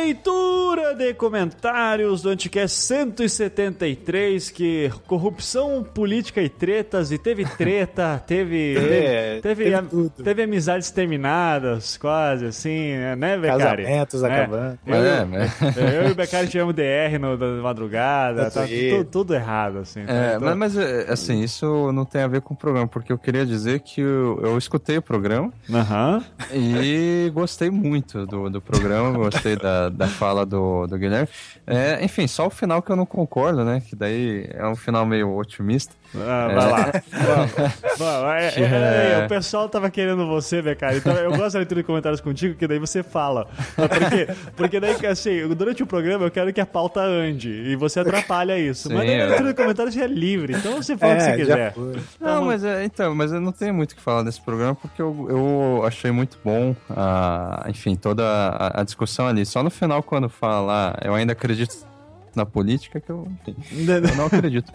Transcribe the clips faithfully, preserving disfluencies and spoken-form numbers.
Leitura de comentários do Anticast cento e setenta e três, que corrupção, política e tretas, e teve treta, teve é, teve, teve, teve, a, teve amizades terminadas, quase, assim, né, Beccari? Casamentos é, acabando. Eu, é, mas... eu e o Beccari tivemos D R no, na madrugada, tá tudo, tudo errado, assim. Tá? É, então... mas, mas, assim, isso não tem a ver com o programa, porque eu queria dizer que eu, eu escutei o programa uhum. e gostei muito do, do programa, gostei da, da fala do, do Guilherme. É, enfim, só o final que eu não concordo, né? Que daí é um final meio otimista. Ah, vai é. lá. Bom, bom, é, é, é, o pessoal tava querendo você, Beccari. Então eu gosto da leitura de comentários contigo, que daí você fala. Porque, porque daí, assim, durante o programa eu quero que a pauta ande. E você atrapalha isso. Sim, mas daí a leitura de comentários é livre. Então você fala é, o que você quiser. Não, mas é, então, mas eu não tenho muito o que falar desse programa, porque eu, eu achei muito bom, a, enfim, toda a, a discussão ali. Só no final, quando fala, eu ainda acredito na política, que eu, enfim, eu não acredito.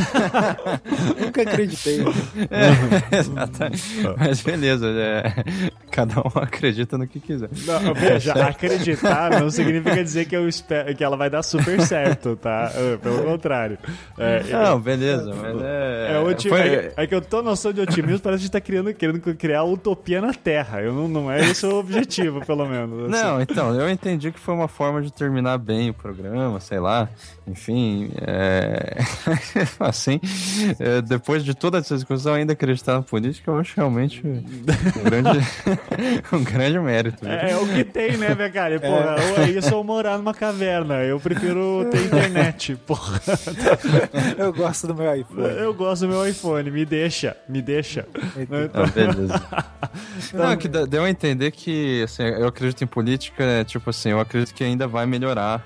Nunca acreditei. É, exatamente. Mas beleza, é, cada um acredita no que quiser. Não, veja, acreditar não significa dizer que, eu espero, que ela vai dar super certo, tá? Pelo contrário. É, não, beleza, mas é... É, otim... Foi... é, é que eu tô noção de otimismo, parece que a gente tá criando, querendo criar utopia na Terra. Eu não, não é esse o objetivo, pelo menos. Assim. Não, então, eu entendi que foi uma forma de terminar bem o programa, sei lá. Enfim, é... assim, é, depois de toda essa discussão, ainda acreditar na política, eu acho realmente um grande, um grande mérito. É, é o que tem, né, Beccari? Porra, é. Isso ou morar numa caverna. Eu prefiro ter internet, porra. Eu gosto do meu iPhone. Eu gosto do meu iPhone, me deixa, me deixa. Ah, beleza. Então, não, que deu a entender que, assim, eu acredito em política, tipo assim, eu acredito que ainda vai melhorar.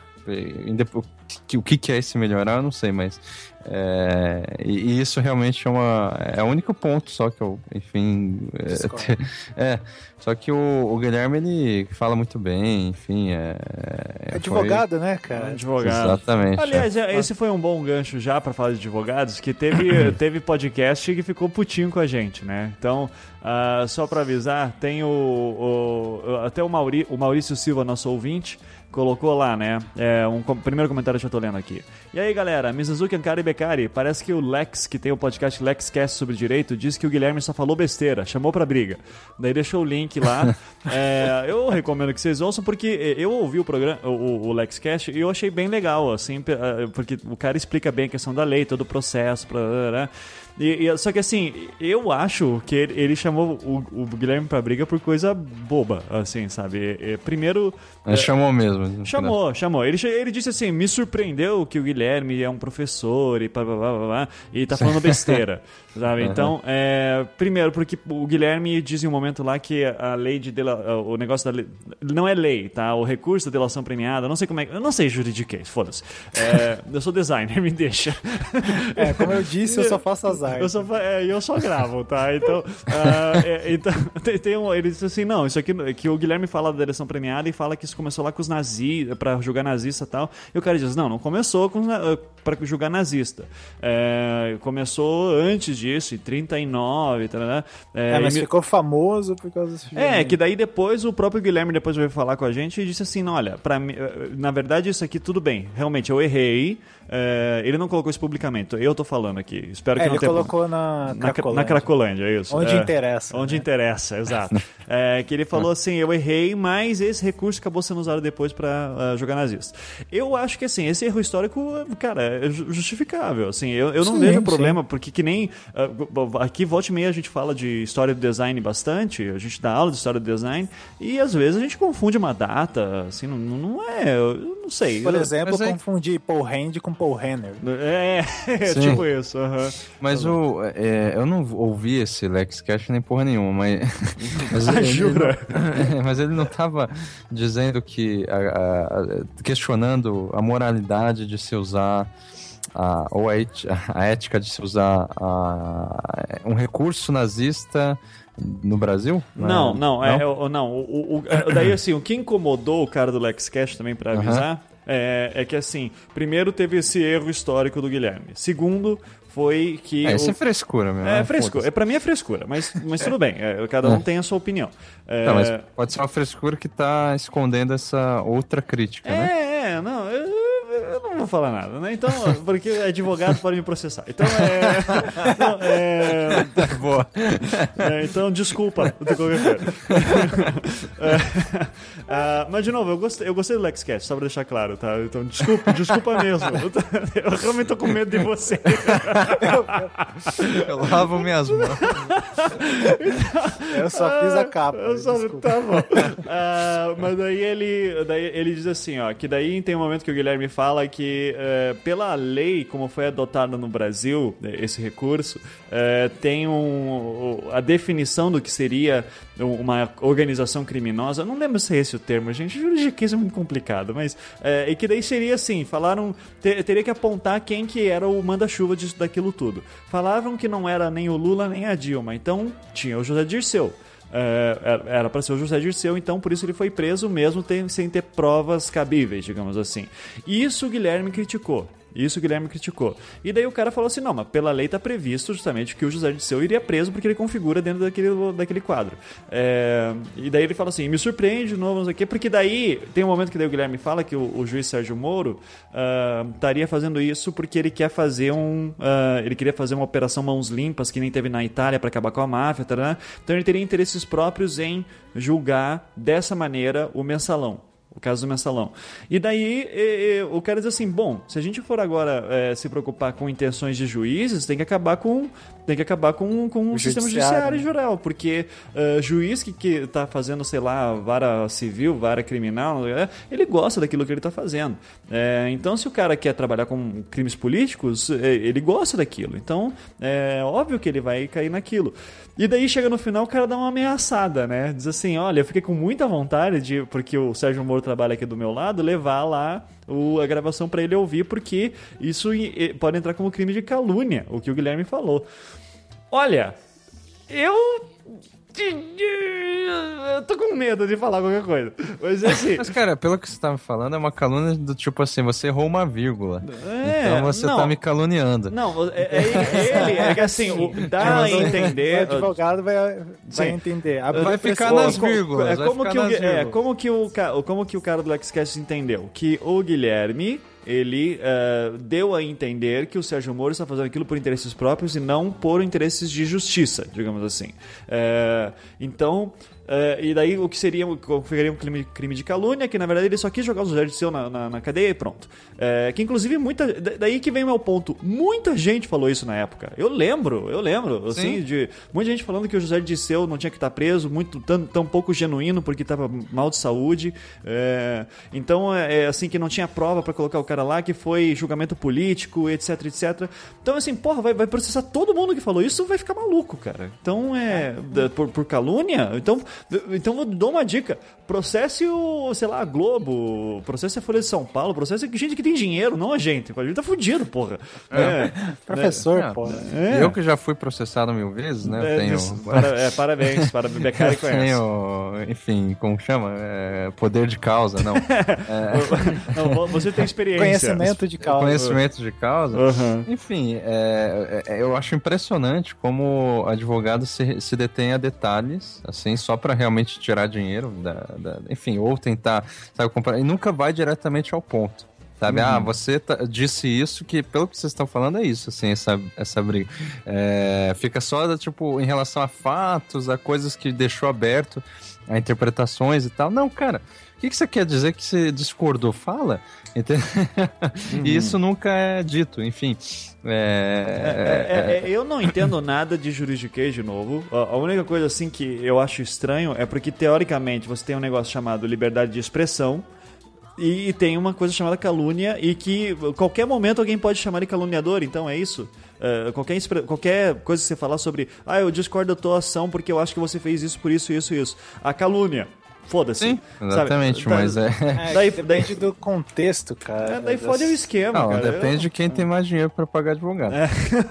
O que, que é esse melhorar, eu não sei, mas é, e, e isso realmente é uma é o único ponto só que eu, enfim, é, é só que o, o Guilherme, ele fala muito bem, enfim, é, é advogado, foi... né, cara? Advogado. Exatamente. Aliás, é. esse foi um bom gancho já pra falar de advogados, que teve, teve podcast que ficou putinho com a gente, né? Então, uh, só pra avisar, tem o, o até o, Mauri, o Maurício Silva, nosso ouvinte, colocou lá, né? É, um com, primeiro comentário que eu tô lendo aqui. E aí, galera, Mizuzuki, Ankara e Beccari, parece que o Lex, que tem o podcast LexCast sobre direito, disse que o Guilherme só falou besteira, chamou pra briga. Daí deixou o link lá. É, eu recomendo que vocês ouçam, porque eu ouvi o programa, o, o LexCast, e eu achei bem legal, assim, porque o cara explica bem a questão da lei, todo o processo, pra, né? E, e, só que assim, eu acho que ele, ele chamou o, o Guilherme pra briga por coisa boba, assim, sabe? E, e, primeiro... Mas é, chamou mesmo. Chamou, final. chamou. Ele, ele disse assim, me surpreendeu que o Guilherme é um professor e blá, blá, blá, blá, e tá falando besteira, sabe? Uhum. Então, é, primeiro, porque o Guilherme diz em um momento lá que a lei de... Dela, o negócio da lei... Não é lei, tá? O recurso da delação premiada, não sei como é... Eu não sei juridiquês, foda-se. É, eu sou designer, me deixa. É, como eu disse, eu só faço as Eu só, é, eu só gravo, tá? Então, uh, é, então tem, tem um, ele disse assim, não, isso aqui, que o Guilherme fala da eleição premiada e fala que isso começou lá com os nazistas, pra julgar nazista e tal, e o cara diz, não, não começou com, pra julgar nazista, é, começou antes disso, em trinta e nove, tá, né? É, é, mas e, ficou famoso por causa desse É, que daí depois o próprio Guilherme depois veio falar com a gente e disse assim, não, olha, pra mim, na verdade isso aqui tudo bem, realmente eu errei, é, ele não colocou isso publicamente, eu tô falando aqui, espero que é, não ele tenha... colocou na Cracolândia. Na Cracolândia, é isso. Onde é, interessa. Onde né? interessa, exato. É, que ele falou assim, eu errei, mas esse recurso acabou sendo usado depois pra uh, jogar nazista. Eu acho que, assim, esse erro histórico, cara, é justificável. Assim, eu, eu não sim, vejo sim. problema, porque que nem... Uh, aqui, volta e meia, a gente fala de história do design bastante, a gente dá aula de história do design, e às vezes a gente confunde uma data, assim, não, não é... Eu não sei. Por eu, exemplo, aí... confundir Paul Rand com Paul Renner. É, é tipo isso. Uh-huh. Mas o, é, eu não ouvi esse LexCast nem porra nenhuma, mas... mas ah, ele, jura? Ele não, mas ele não tava dizendo que... A, a, questionando a moralidade de se usar... A, ou a, et, a ética de se usar a, um recurso nazista... No Brasil? Não, não, não. É, não o, o, o, daí assim, o que incomodou o cara do LexCast também pra avisar, uh-huh. É, é que assim, primeiro teve esse erro histórico do Guilherme. Segundo, foi que... É, isso o... é frescura, meu. É, frescura. É, pra mim é frescura, mas, mas tudo bem. É, cada um é. tem a sua opinião. É... Não, mas pode ser uma frescura que tá escondendo essa outra crítica, é, né? É, não... Eu... Eu não vou falar nada, né? Então, porque advogado pode me processar. Então, é... Não, é... Boa. É, então, desculpa de qualquer coisa. É, uh, mas, de novo, eu gostei, eu gostei do LexCast, só pra deixar claro, tá? Então, desculpa, desculpa mesmo. Eu realmente tô com medo de você. Eu lavo minhas mãos. Eu só fiz a capa. Eu só... Tá bom. Uh, mas daí ele, daí ele diz assim, ó, que daí tem um momento que o Guilherme fala que uh, pela lei, como foi adotada no Brasil, esse recurso, uh, tem um, a definição do que seria uma organização criminosa. Eu não lembro se é esse o termo, gente. Juridiquês é muito complicado, mas uh, e que daí seria assim, falaram, ter, teria que apontar quem que era o manda-chuva disso, daquilo tudo. Falavam que não era nem o Lula nem a Dilma, então tinha o José Dirceu. Uh, era para ser o José Dirceu, então por isso ele foi preso mesmo tem, sem ter provas cabíveis, digamos assim. Isso o Guilherme criticou. Isso o Guilherme criticou. E daí o cara falou assim, não, mas pela lei está previsto justamente que o José Dirceu iria preso porque ele configura dentro daquele, daquele quadro. É, e daí ele fala assim, me surpreende de novo, não sei o quê, porque daí tem um momento que daí o Guilherme fala que o, o juiz Sérgio Moro uh, estaria fazendo isso porque ele quer fazer um... Uh, ele queria fazer uma operação mãos limpas que nem teve na Itália para acabar com a máfia, tá, então ele teria interesses próprios em julgar dessa maneira o mensalão. O caso do mensalão. E daí e, e, o cara diz assim, bom, se a gente for agora é, se preocupar com intenções de juízes, tem que acabar com, tem que acabar com, com o, o sistema judiciário em geral, porque uh, juiz que, que tá fazendo, sei lá, vara civil, vara criminal, ele gosta daquilo que ele tá fazendo. É, então, se o cara quer trabalhar com crimes políticos, ele gosta daquilo. Então, é óbvio que ele vai cair naquilo. E daí chega no final, o cara dá uma ameaçada, né? Diz assim, olha, eu fiquei com muita vontade de, porque o Sérgio Moro trabalha aqui do meu lado, levar lá o, a gravação para ele ouvir, porque isso pode entrar como crime de calúnia, o que o Guilherme falou. Olha, eu... Eu tô com medo de falar qualquer coisa. Mas assim... Mas, cara, pelo que você tá me falando, é uma calúnia do tipo assim, você errou uma vírgula. É, então você não, tá me caluniando. Não, é, é ele, é que assim, o, dá a entender... O advogado vai, vai entender. A vai ficar nas vírgulas. É como, que o, é, como, que o, como que o cara do LexCast entendeu? Que o Guilherme... ele uh, deu a entender que o Sérgio Moro está fazendo aquilo por interesses próprios e não por interesses de justiça, digamos assim. Uh, então, uh, e daí o que seria, configuraria um crime, crime de calúnia, que na verdade ele só quis jogar o José Dirceu na, na, na cadeia e pronto. Uh, que inclusive, muita, daí que vem o meu ponto, muita gente falou isso na época. Eu lembro, eu lembro, assim, de muita gente falando que o José Dirceu não tinha que estar preso, muito, tão, tão pouco genuíno porque estava mal de saúde. Uh, então, é, é assim, que não tinha prova para colocar o cara lá, que foi julgamento político, etc, etcétera. Então, assim, porra, vai, vai processar todo mundo que falou isso, vai ficar maluco, cara. Então, é... Da, por, por calúnia? Então, então, eu dou uma dica. Processe o, sei lá, a Globo, processe a Folha de São Paulo, processe gente que tem dinheiro, não a gente. A gente tá fudido, porra. É. É. Professor, é. porra. É. Eu que já fui processado mil vezes, né? É, tenho... para, é, parabéns, para Becari conhece. Tenho, enfim, como chama? É, poder de causa, não. não. Você tem experiência. Conhecimento de causa. Conhecimento de causa. Uhum. Enfim, é, é, eu acho impressionante como o advogado se, se detém a detalhes, assim, só para realmente tirar dinheiro, da, da, enfim, ou tentar, sabe, comprar, e nunca vai diretamente ao ponto. Sabe, uhum. ah, você tá, disse isso, que pelo que vocês estão falando é isso, assim, essa, essa briga. É, fica só, tipo, em relação a fatos, a coisas que deixou aberto, a interpretações e tal. Não, cara, o que, que você quer dizer que você discordou? Fala. Uhum. E isso nunca é dito, enfim. É, é, é, é, eu não entendo nada de juridiquês, de novo. A única coisa assim que eu acho estranho é porque, teoricamente, você tem um negócio chamado liberdade de expressão e tem uma coisa chamada calúnia, e que qualquer momento alguém pode chamar de caluniador, então é isso. Uh, qualquer, qualquer coisa que você falar sobre, ah, eu discordo da tua ação porque eu acho que você fez isso por isso, isso e isso. A calúnia. foda-se. Sim, exatamente, sabe? mas é... é daí, depende do contexto, cara. É, daí fode o esquema, não, cara. Depende eu... de quem tem mais dinheiro pra pagar advogado. É.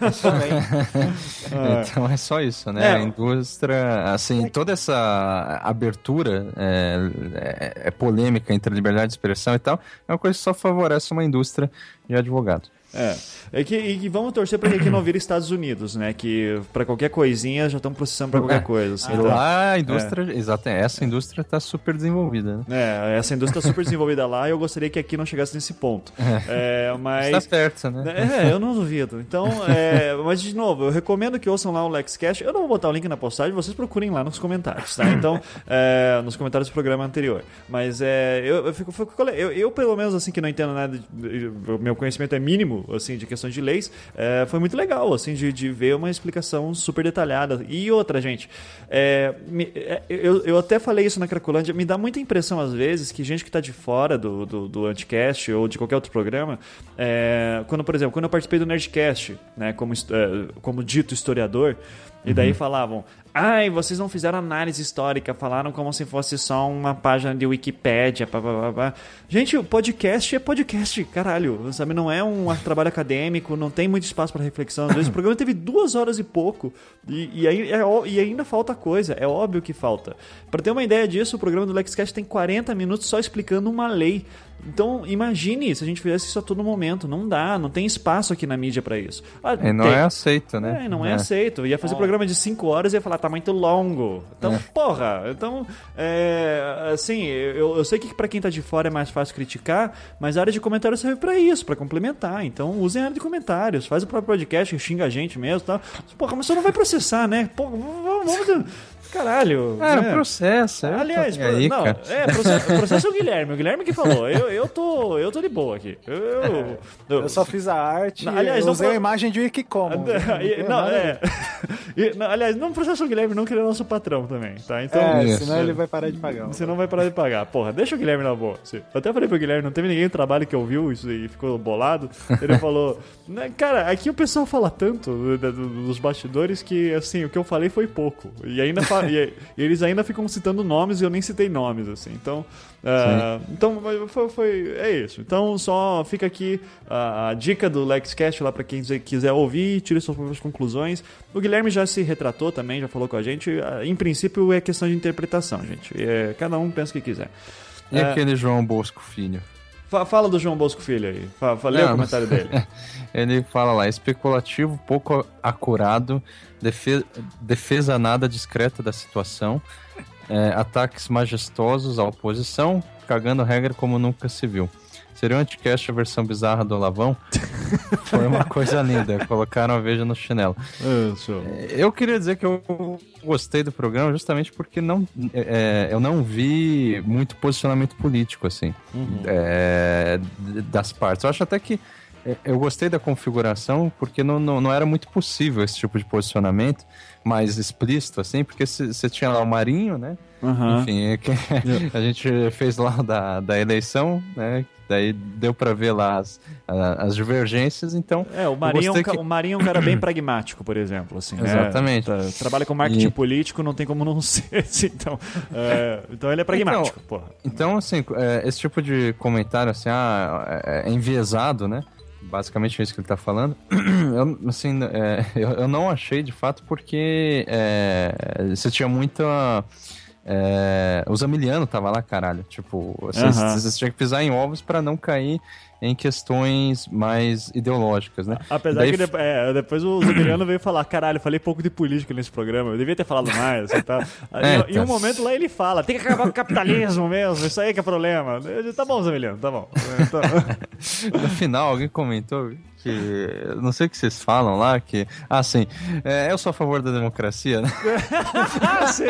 Então é só isso, né? É. A indústria, assim, toda essa abertura é, é, é polêmica entre a liberdade de expressão e tal, é uma coisa que só favorece uma indústria de advogados. É, é que, e vamos torcer para que aqui não vire Estados Unidos, né? Que para qualquer coisinha já estão processando para qualquer coisa. Assim, ah, então, lá a indústria, é. exato, essa indústria está super desenvolvida, né? É, essa indústria está super desenvolvida lá e eu gostaria que aqui não chegasse nesse ponto. É, é mas está certo, né? É, eu não duvido. Então, é, mas de novo, eu recomendo que ouçam lá o LexCast. Eu não vou botar o link na postagem, vocês procurem lá nos comentários, tá? Então, é, nos comentários do programa anterior. Mas é, eu, eu fico, fico eu, eu pelo menos assim que não entendo nada, o meu conhecimento é mínimo, assim, de questões de leis, é, foi muito legal, assim, de, de ver uma explicação super detalhada. E outra, gente, é, me, é, eu, eu até falei isso na Cracolândia, me dá muita impressão, às vezes, que gente que está de fora do, do, do Anticast ou de qualquer outro programa, é, quando, por exemplo, quando eu participei do Nerdcast, né, como, é, como dito historiador, e daí uhum. falavam, ai, vocês não fizeram análise histórica, falaram como se fosse só uma página de Wikipédia, pá, pá, pá, pá. Gente, o podcast é podcast, caralho, sabe? Não é um trabalho acadêmico, não tem muito espaço para reflexão. Às vezes o programa teve duas horas e pouco, e, e, aí, é, e ainda falta coisa, é óbvio que falta. Para ter uma ideia disso, o programa do LexCast tem quarenta minutos só explicando uma lei. Então, imagine se a gente fizesse isso a todo momento. Não dá, não tem espaço aqui na mídia pra isso. Ah, e não tem... é aceito, né? É, não é, é aceito. Ia fazer oh. programa de cinco horas e ia falar, tá muito longo. Então, é. porra. Então, é, assim, eu, eu sei que pra quem tá de fora é mais fácil criticar, mas a área de comentários serve pra isso, pra complementar. Então, usem a área de comentários. Faz o próprio podcast, xinga a gente mesmo e tal. Porra, mas você não vai processar, né? Porra, vamos... vamos... Caralho. Cara, é. processo. Aliás, pro... aí, não, é, processo, processo é o Guilherme. O Guilherme que falou. Eu, eu, tô, eu tô de boa aqui. Eu, eu, eu... eu só fiz a arte. Não, aliás, eu usei pro... a imagem de Wikicommons. Não, não, é... não, aliás, não processa o Guilherme, não, que ele é nosso patrão também, tá? Então, é, isso. Senão ele vai parar de pagar. Você não vai parar de pagar. Porra, deixa o Guilherme na boa. Eu até falei pro Guilherme, não teve ninguém no trabalho que ouviu isso e ficou bolado. Ele falou, cara, aqui o pessoal fala tanto dos bastidores que, assim, o que eu falei foi pouco. E ainda fa... e eles ainda ficam citando nomes e eu nem citei nomes, assim. Então, uh, então foi, foi, é isso. Então, só fica aqui a, a dica do LexCast lá para quem quiser ouvir e tire suas próprias conclusões. O Guilherme já se retratou também, já falou com a gente. Em princípio, é questão de interpretação, gente. É, cada um pensa o que quiser. E uh, aquele João Bosco Filho? Fala do João Bosco Filho aí. Lê o comentário dele. Ele fala lá, especulativo, pouco acurado, defesa, defesa nada discreta da situação, é, ataques majestosos à oposição, cagando regra como nunca se viu. Seria um Anticast a versão bizarra do Lavão? Foi uma coisa linda, colocaram a veja no chinelo. É, eu queria dizer que eu gostei do programa justamente porque não, é, eu não vi muito posicionamento político, assim, uhum. é, das partes. Eu acho até que eu gostei da configuração porque não, não, não era muito possível esse tipo de posicionamento mais explícito, assim, porque você tinha lá o Marinho, né? Uhum. Enfim, a gente fez lá da, da eleição, né? Daí deu pra ver lá as, as divergências, então... É, o Marinho, é um, que... o Marinho é um cara bem pragmático, por exemplo, assim, exatamente. Né? Trabalha com marketing e... político, não tem como não ser, assim, então... É, então ele é pragmático, então, porra. Então, assim, é, esse tipo de comentário, assim, ah, é enviesado, né? Basicamente é isso que ele tá falando. Eu, assim, é, eu, eu não achei, de fato, porque é, você tinha muita... É, o Zamiliano tava lá, caralho. Tipo, vocês uhum. tinham que pisar em ovos pra não cair em questões mais ideológicas, né? Apesar Daí... que depois, é, depois o Zamiliano veio falar, caralho, falei pouco de política nesse programa, eu devia ter falado mais. Assim, tá? é, em, tá. em um momento lá ele fala, tem que acabar com o capitalismo mesmo, isso aí que é problema. Eu, tá bom, Zamiliano, tá bom. Então... No final, alguém comentou que, não sei o que vocês falam lá, que, ah, sim, é, eu sou a favor da democracia, né? Ah, sim.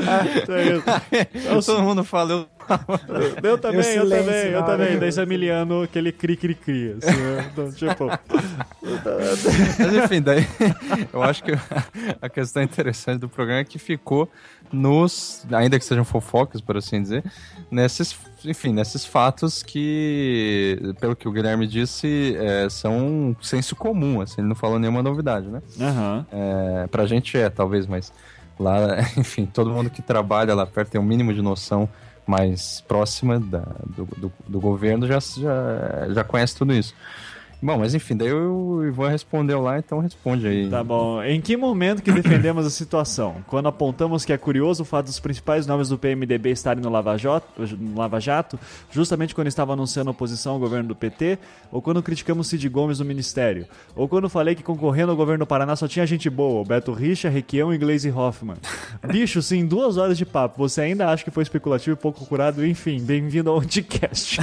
Eu, todo mundo fala, eu Eu também, eu, eu também, eu também. Daí Zamiliano, aquele cri-cri-cri, assim, né? Então, tipo... Mas enfim, daí eu acho que a questão interessante do programa é que ficou nos, ainda que sejam fofocas, por assim dizer, nesses, enfim, nesses fatos que, pelo que o Guilherme disse, é, são senso comum, assim, ele não falou nenhuma novidade, né? Uhum. É, pra gente é, talvez, mas Lá, enfim, todo mundo que trabalha lá perto tem um mínimo de noção mais próxima da, do, do, do governo, já, já, já conhece tudo isso. Bom, mas enfim, daí o Ivan respondeu lá, então responde aí. Tá bom. Em que momento que defendemos a situação? Quando apontamos que é curioso o fato dos principais nomes do P M D B estarem no Lava Jato, no Lava Jato, justamente quando estava anunciando oposição ao governo do P T? Ou quando criticamos Cid Gomes no Ministério? Ou quando falei que concorrendo ao governo do Paraná só tinha gente boa, Beto Richa, Requião e Gleisi Hoffmann? Bicho, sim, duas horas de papo. Você ainda acha que foi especulativo e pouco curado? Enfim, bem-vindo ao Anticast.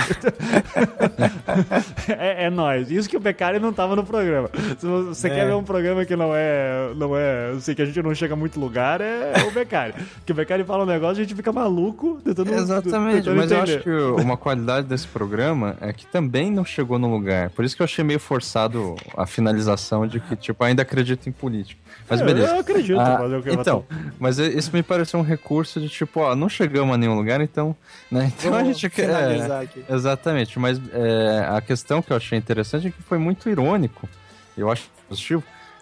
é, é nóis. Isso que o Beccari não tava no programa. Se você é. quer ver um programa que não é, não é, assim, que a gente não chega a muito lugar, é o Beccari. Que o Beccari fala um negócio e a gente fica maluco tentando Exatamente, tentando mas entender. eu acho que uma qualidade desse programa é que também não chegou no lugar. Por isso que eu achei meio forçado a finalização de que, tipo, ainda acredito em política. Mas é, beleza. Eu acredito. Ah, fazer o que então, mas isso me pareceu um recurso de tipo, ó, não chegamos a nenhum lugar, então, né? Então Vamos a gente quer. finalizar É, aqui. exatamente, mas é, a questão que eu achei interessante é que foi muito irônico, eu acho positivo.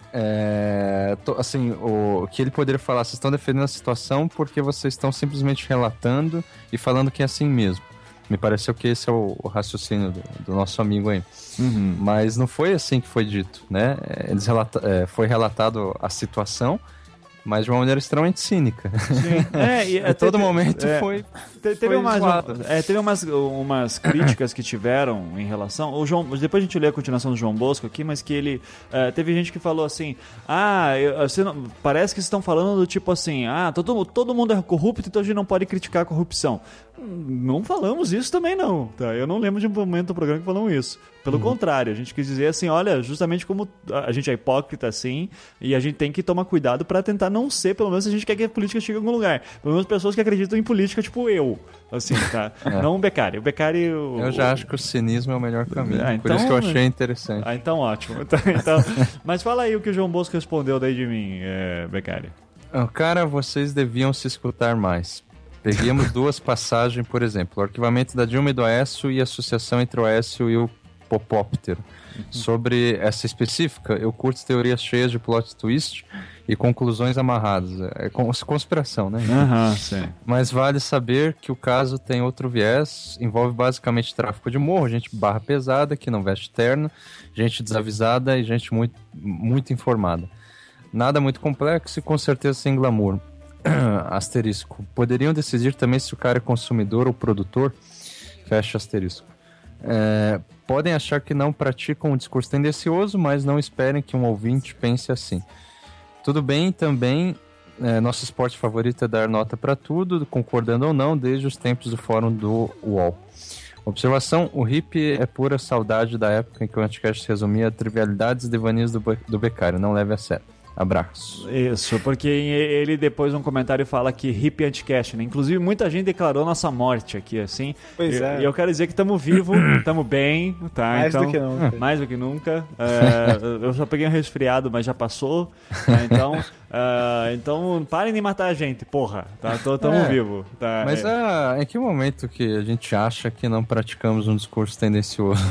É, to, assim, o que ele poderia falar, vocês estão defendendo a situação porque vocês estão simplesmente relatando e falando que é assim mesmo. Me pareceu que esse é o, o raciocínio do, do nosso amigo aí. Uhum. Mas não foi assim que foi dito, né? Eles relata, é, foi relatado a situação, mas de uma maneira extremamente cínica. Sim. É, e, a todo teve, momento é, foi. Teve, foi umas, é, teve umas, umas críticas que tiveram em relação. O João, depois a gente lê a continuação do João Bosco aqui, mas que ele. É, teve gente que falou assim: ah, eu, você não, parece que vocês estão falando do tipo assim, ah, todo, todo mundo é corrupto, então a gente não pode criticar a corrupção. Não falamos isso também, não. Tá? Eu não lembro de um momento do programa que falamos isso. Pelo uhum. contrário, a gente quis dizer assim, olha, justamente como a gente é hipócrita assim, e a gente tem que tomar cuidado pra tentar não ser, pelo menos se a gente quer que a política chegue a algum lugar. Pelo menos pessoas que acreditam em política, tipo eu. Assim, tá? É. Não o Beccari. O Beccari... O, eu já acho que o cinismo é o melhor caminho. Ah, então, por isso que eu achei interessante. Ah, então ótimo. Então, então, mas fala aí o que o João Bosco respondeu daí de mim, é, Beccari. Cara, vocês deviam se escutar mais. Peguemos duas passagens, por exemplo, o arquivamento da Dilma e do Aécio e a associação entre o Aécio e o Popóptero. Uhum. Sobre essa específica, eu curto teorias cheias de plot twist e conclusões amarradas. É conspiração, né? Uhum, sim. Mas vale saber que o caso tem outro viés, envolve basicamente tráfico de morro, gente barra pesada, que não veste terno, gente desavisada e gente muito, muito informada. Nada muito complexo e com certeza sem glamour. Asterisco. Poderiam decidir também se o cara é consumidor ou produtor? Fecha asterisco. É, podem achar que não praticam um discurso tendencioso, mas não esperem que um ouvinte pense assim. Tudo bem também, é, nosso esporte favorito é dar nota para tudo, concordando ou não, desde os tempos do fórum do U O L. Observação, o hippie é pura saudade da época em que o Anticast resumia trivialidades e devanias do, do Beccari, não leve a sério. Abraço. Isso, porque ele depois num comentário fala que hippie anticast, né? Inclusive muita gente declarou nossa morte aqui, assim. Pois e, é. E eu quero dizer que estamos vivos, estamos bem, tá? Mais então, do que nunca. Mais do que nunca. É, eu só peguei um resfriado, mas já passou. Tá? Então, uh, então parem de matar a gente, porra. Tá? Estamos é, vivos. Tá? Mas é. Uh, em que momento que a gente acha que não praticamos um discurso tendencioso?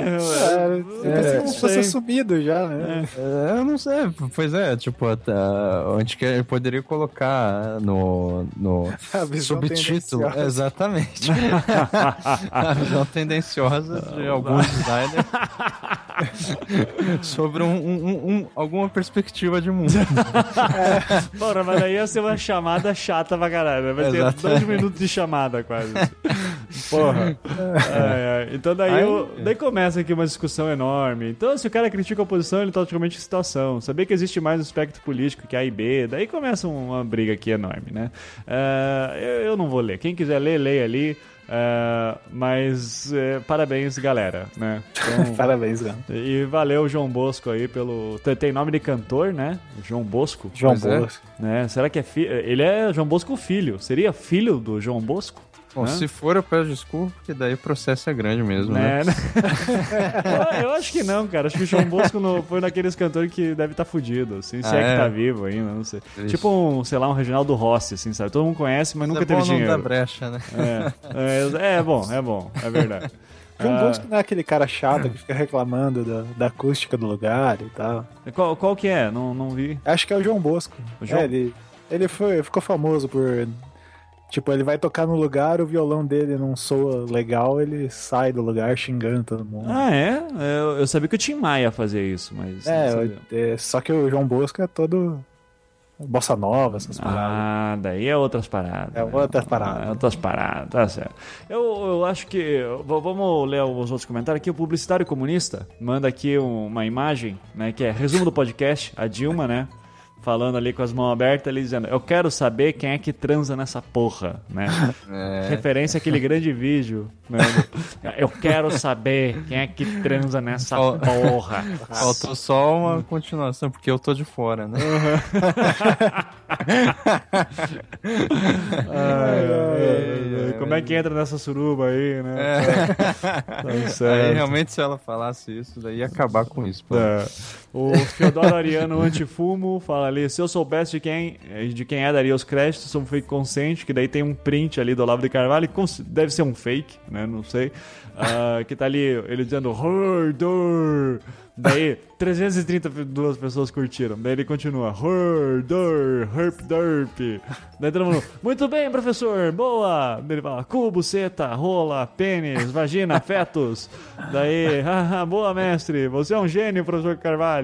É, é, é, é como se fosse assumido já, né? É, eu não sei, pois é. Tipo, a, a gente quer, poderia colocar no, no subtítulo. Exatamente. A visão tendenciosa de alguns designers sobre um, um, um, alguma perspectiva de mundo. É. Porra, mas aí ia ser uma chamada chata pra caralho. Vai ter dois minutos de chamada quase. Porra. É, é. Então daí, eu, daí começa aqui uma discussão enorme. Então, se o cara critica a oposição, ele tá automaticamente em situação. Saber que existe mais um espectro político que A e B, daí começa uma briga aqui enorme, né? Uh, eu, eu não vou ler. Quem quiser ler, leia ali. Uh, mas uh, parabéns, galera, né? Então, parabéns, galera. E valeu, João Bosco aí pelo... Tem nome de cantor, né? João Bosco. João Bosco. É. Né? Será que é filho? Ele é João Bosco filho. Seria filho do João Bosco? Bom, se for, eu peço desculpa, porque daí o processo é grande mesmo, né? né? eu, eu acho que não, cara. Acho que o João Bosco no, foi naqueles cantores que deve estar tá fudido, assim, se ah, é, é que tá vivo ainda, não sei. Triste. Tipo um, sei lá, um Reginaldo Rossi, assim, sabe? Todo mundo conhece, mas, mas nunca é teve bom dinheiro. Não dá brecha, né? É, é, é bom, é bom, é verdade. João ah, Bosco não é aquele cara chato que fica reclamando da, da acústica do lugar e tal. Qual, qual que é? Não, não vi. Acho que é o João Bosco. O João... É, ele... Ele foi, ficou famoso por... Tipo, ele vai tocar no lugar, o violão dele não soa legal, ele sai do lugar xingando todo mundo. Ah, é? Eu, eu sabia que o Tim Maia fazia isso, mas... É, é, só que o João Bosco é todo bossa nova, essas paradas. Ah, daí é outras paradas. É outras paradas. É outras paradas, tá certo. Eu, eu acho que... Vamos ler os outros comentários aqui. O Publicitário Comunista manda aqui uma imagem, né, que é resumo do podcast, a Dilma, né? Falando ali com as mãos abertas, ali dizendo, eu quero saber quem é que transa nessa porra, né? É. Referência àquele grande vídeo, né? Eu quero saber quem é que transa nessa Fal... porra. Faltou só uma continuação, porque eu tô de fora, né? Uhum. ai, ai, ai, como é que entra nessa suruba aí, né? É. Tá aí, realmente, se ela falasse isso, daí ia acabar com isso. Pô. É. O Fiodoro Ariano Antifumo fala ali, se eu soubesse de quem, de quem é, daria os créditos, sou um fake consciente, que daí tem um print ali do Olavo de Carvalho, deve ser um fake, né, não sei, uh, que tá ali, ele dizendo, Hordor, daí trezentas e trinta e duas pessoas curtiram, daí ele continua, Hordor, Herp Derp, daí todo mundo, muito bem, professor, boa, daí ele fala, cu, buceta, rola, pênis, vagina, fetos, daí, haha, boa, mestre, você é um gênio, professor Carvalho.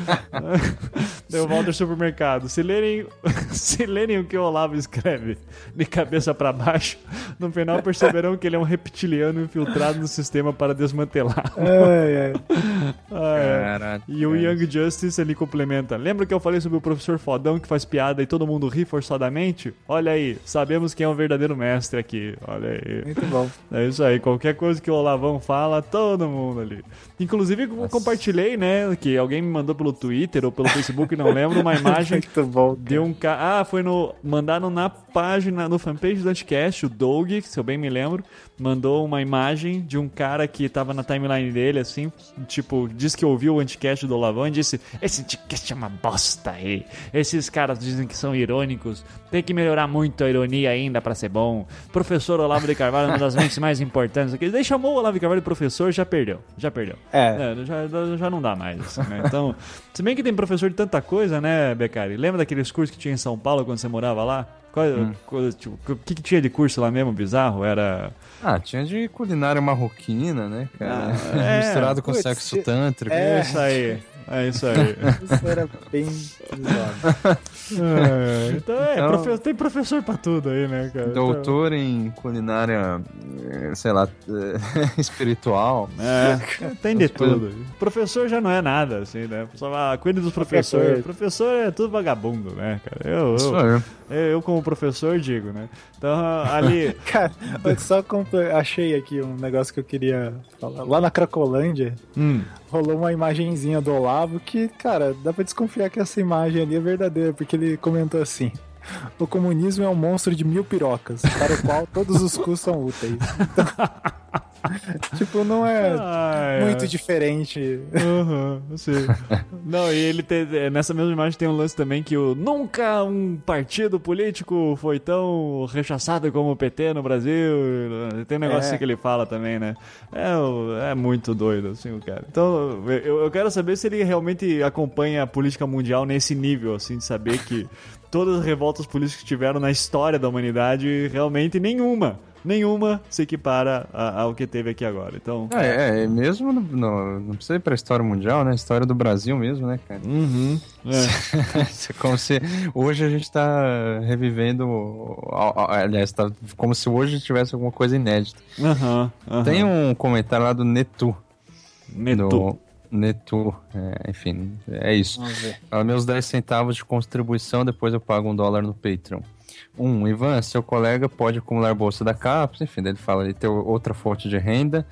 Deu volta ao supermercado. Se lerem, se lerem o que o Olavo escreve de cabeça pra baixo, no final perceberão que ele é um reptiliano infiltrado no sistema para desmantelar. Ai, ai. ai. Caraca, e o Young Justice ele complementa. Lembra que eu falei sobre o professor fodão que faz piada e todo mundo ri forçadamente? Olha aí, sabemos quem é o verdadeiro mestre aqui. Olha aí. Muito bom. É isso aí. Qualquer coisa que o Olavão fala, todo mundo ali. Inclusive, eu compartilhei, né, que alguém me mandou pelo Twitter ou pelo Facebook, não lembro, uma imagem Muito bom, de um cara... Ah, foi no... Mandaram na página, no fanpage do Anticast, o Doug, se eu bem me lembro, mandou uma imagem de um cara que tava na timeline dele, assim, tipo, disse que ouviu o Anticast do Olavão e disse, esse Anticast é uma bosta aí, esses caras dizem que são irônicos, tem que melhorar muito a ironia ainda pra ser bom, professor Olavo de Carvalho é uma das mentes mais importantes aqui, daí chamou o Olavo de Carvalho de professor, já perdeu, já perdeu. É. é já, já não dá mais, assim, né? Então, se bem que tem professor de tanta coisa, né, Beccari? Lembra daqueles cursos que tinha em São Paulo quando você morava lá? Qual, hum. qual, tipo, o que, que tinha de curso lá mesmo, bizarro? Era... Ah, tinha de culinária marroquina, né, cara? Ah, é, misturado com sexo se... tântrico. É isso aí. É isso aí. Isso era bem bizarro. É, então, é, então, profe... tem professor pra tudo aí, né, cara? Doutor então... em culinária, sei lá, espiritual. É, tem de tudo. Professor já não é nada, assim, né? Só ah, cuida dos professores. Professor é tudo vagabundo, né, cara? Eu, eu, eu, eu como professor, digo, né? Então, ali... Cara, só achei aqui um negócio que eu queria falar. Lá na Cracolândia, hum. rolou uma imagenzinha do Olavo que, cara, dá pra desconfiar que essa imagem ali é verdadeira, porque ele comentou assim: o comunismo é um monstro de mil pirocas, para o qual todos os cus são úteis. Então, tipo, não é ah, muito é. diferente. Uhum, sim. Não, e ele tem, nessa mesma imagem tem um lance também que o, nunca um partido político foi tão rechaçado como o P T no Brasil. Tem um negócio é. assim que ele fala também, né? É, é muito doido, assim, o cara. Então, eu, eu quero saber se ele realmente acompanha a política mundial nesse nível, assim, de saber que todas as revoltas políticas que tiveram na história da humanidade, realmente nenhuma nenhuma se equipara ao que teve aqui agora. Então, é, é mesmo no, no, não precisa ir pra história mundial, né? História do Brasil mesmo, né, cara? Uhum. É. Como se hoje a gente tá revivendo, aliás, tá como se hoje tivesse alguma coisa inédita. Uhum, uhum. Tem um comentário lá do Netu. Netu. Do Netu, é, enfim, é isso. Fala, meus dez centavos de contribuição, depois eu pago um dólar no Patreon. Um, Ivan, seu colega pode acumular bolsa da CAPES, enfim, ele fala de ter outra fonte de renda,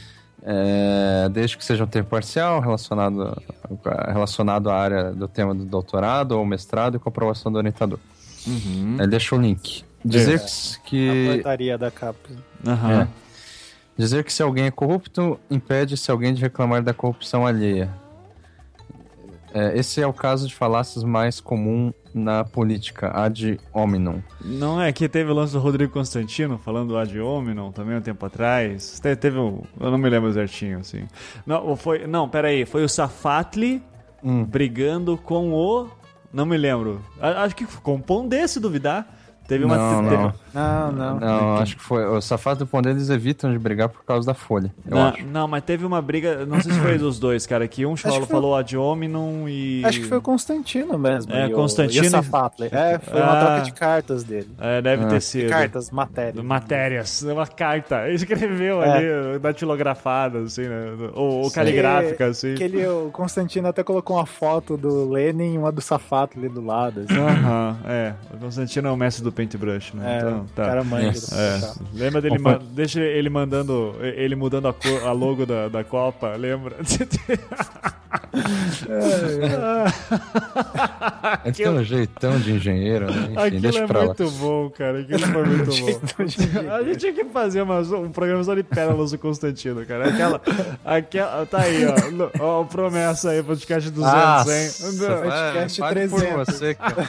é, desde que seja um tempo parcial, relacionado, relacionado à área do tema do doutorado ou mestrado e com aprovação do orientador. Uhum. Ele deixa o link. Dizer é, que... A portaria da CAPES. Uhum. É, dizer que se alguém é corrupto, impede se alguém de reclamar da corrupção alheia. É, esse é o caso de falácias mais comum na política, ad hominem. Não é que teve o lance do Rodrigo Constantino falando ad hominem também um tempo atrás? Te, teve um... Eu não me lembro certinho, assim. Não, foi, não, peraí. Foi o Safatli hum. brigando com o Não me lembro. Acho que ficou um pão desse, duvidar. Teve uma... Não, teve... não. Não, não. Não, acho que foi. Os safados do Pondé, eles evitam de brigar por causa da Folha, eu não, acho. não, mas teve uma briga, não sei se foi dos dois, cara, que um falou, foi... falou ad hominem e... Acho que foi o Constantino mesmo. É, e Constantino... O, e o Safatli. É, foi uma ah, troca de cartas dele. É, deve ah. ter sido. Cartas, matérias. Matérias, uma carta. Ele escreveu é. ali, datilografada, assim, né? Ou, ou caligráfica, assim. Que ele, o Constantino até colocou uma foto do Lenin e uma do Safatli do lado. Assim. Aham, é. O Constantino é o mestre do paintbrush, né? É, então, tá. o cara manja. É. Lembra dele, ma- deixa ele mandando, ele mudando a, cor, a logo da, da Copa, lembra? Ele tem um jeitão de engenheiro, né? Enfim, Aquilo deixa é pra lá. muito bom, cara. Aquilo foi muito bom. A gente tinha que fazer uma, um programa só de pérolas do Constantino, cara. Aquela, aquela. Tá aí, ó. Ó, promessa aí, podcast duzentos, Ah, hein? Podcast é, trezentos. por você, cara.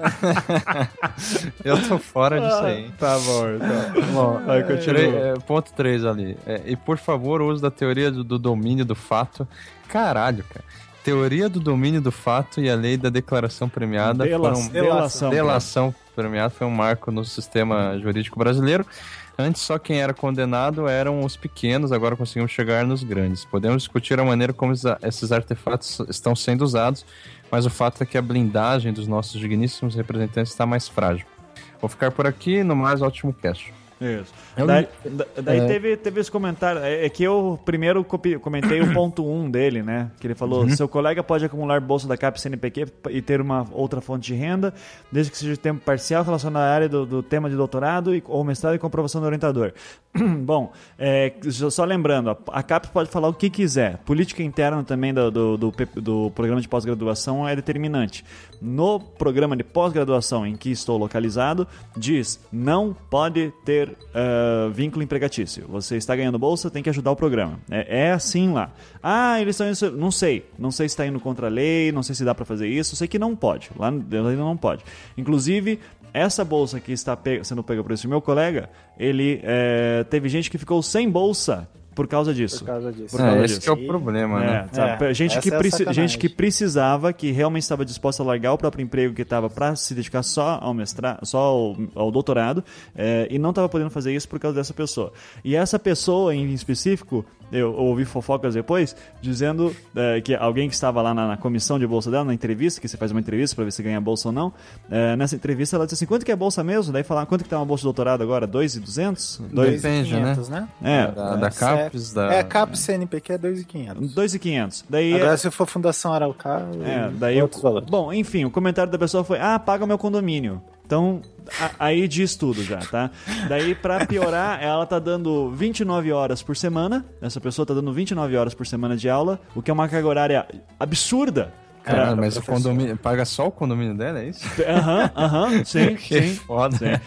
Eu tô fora disso aí. Tá bom, então. Bom, Vai, eu continua. tirei, é, ponto três ali. É, e por favor, o uso da teoria do, do domínio do fato. Caralho, cara. Teoria do domínio do fato e a lei da declaração premiada Dela- foram... delação. Delação premiada foi um marco no sistema jurídico brasileiro. Antes só quem era condenado eram os pequenos, agora conseguimos chegar nos grandes. Podemos discutir a maneira como esses artefatos estão sendo usados, mas o fato é que a blindagem dos nossos digníssimos representantes está mais frágil. Vou ficar por aqui, no mais ótimo cast. Isso. Eu- daí da- daí é. teve, teve esse comentário. É, é que eu primeiro copi- comentei o ponto um dele, né? Que ele falou: Uhum. seu colega pode acumular bolsa da CAPES C N P Q e ter uma outra fonte de renda, desde que seja de tempo parcial relacionado à área do, do tema de doutorado e, ou mestrado e comprovação do orientador. Bom, é, só lembrando, a, a CAPES pode falar o que quiser. Política interna também do, do, do, P- do programa de pós-graduação é determinante. No programa de pós-graduação em que estou localizado, diz: não pode ter uh, vínculo empregatício. Você está ganhando bolsa, tem que ajudar o programa. É, é assim lá. Ah, eles estão... Não sei. Não sei se está indo contra a lei, não sei se dá para fazer isso. Sei que não pode. Lá ainda não pode. Inclusive, essa bolsa que está pe- sendo pega por esse meu colega, ele é, teve gente que ficou sem bolsa por causa disso. Por causa disso. Por causa É, esse disso. que é o problema, né? É, sabe? É, gente, que essa é a preci- sacanagem. gente que precisava, que realmente estava disposta a largar o próprio emprego que estava para se dedicar só ao mestrado, só ao, ao doutorado, é, e não estava podendo fazer isso por causa dessa pessoa. E essa pessoa em específico, eu ouvi fofocas depois, dizendo é, que alguém que estava lá na, na comissão de bolsa dela, na entrevista, que você faz uma entrevista para ver se ganha bolsa ou não, é, nessa entrevista ela disse assim: quanto que é bolsa mesmo? Daí falaram: quanto que tá uma bolsa de doutorado agora? dois mil e duzentos? Dois- Depende, quinhentos, né? É, Da, da É, CAPES, da... É, a CAPES C N P Q é dois mil e quinhentos. dois mil e quinhentos. Daí Agora, se for Fundação Araucária, É, daí outros eu, valores. bom, enfim, o comentário da pessoa foi: ah, paga o meu condomínio. Então, a- aí diz tudo já, tá? Daí, pra piorar, ela tá dando vinte e nove horas por semana. Essa pessoa tá dando vinte e nove horas por semana de aula, o que é uma carga horária absurda. Caralho, pra- mas o condomínio... Paga só o condomínio dela, é isso? Aham, aham, sim, Que sim. foda. sim.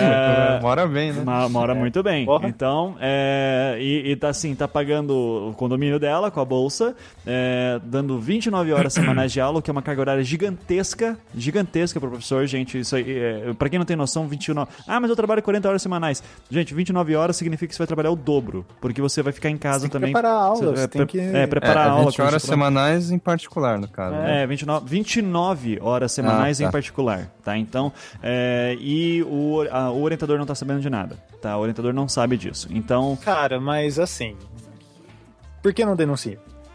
É, Mora bem, né? Ma- Mora muito bem. Porra. Então, é, e, e tá assim, tá pagando o condomínio dela com a bolsa, é, dando vinte e nove horas semanais de aula, o que é uma carga horária gigantesca, gigantesca pro professor, gente. Isso aí, é, pra quem não tem noção, vinte e nove... Ah, mas eu trabalho quarenta horas semanais. Gente, vinte e nove horas significa que você vai trabalhar o dobro, porque você vai ficar em casa Tem que também. preparar a aula, Você vai você tem pre- que- É, preparar É, a aula. vinte horas com- semanais em particular, no caso. né? É, vinte e nove, vinte e nove horas semanais Ah, tá. em particular, tá? Então, é, e o, a- o orientador não tá sabendo de nada, tá? O orientador não sabe disso. Então, Cara, mas assim... Por que não denuncia?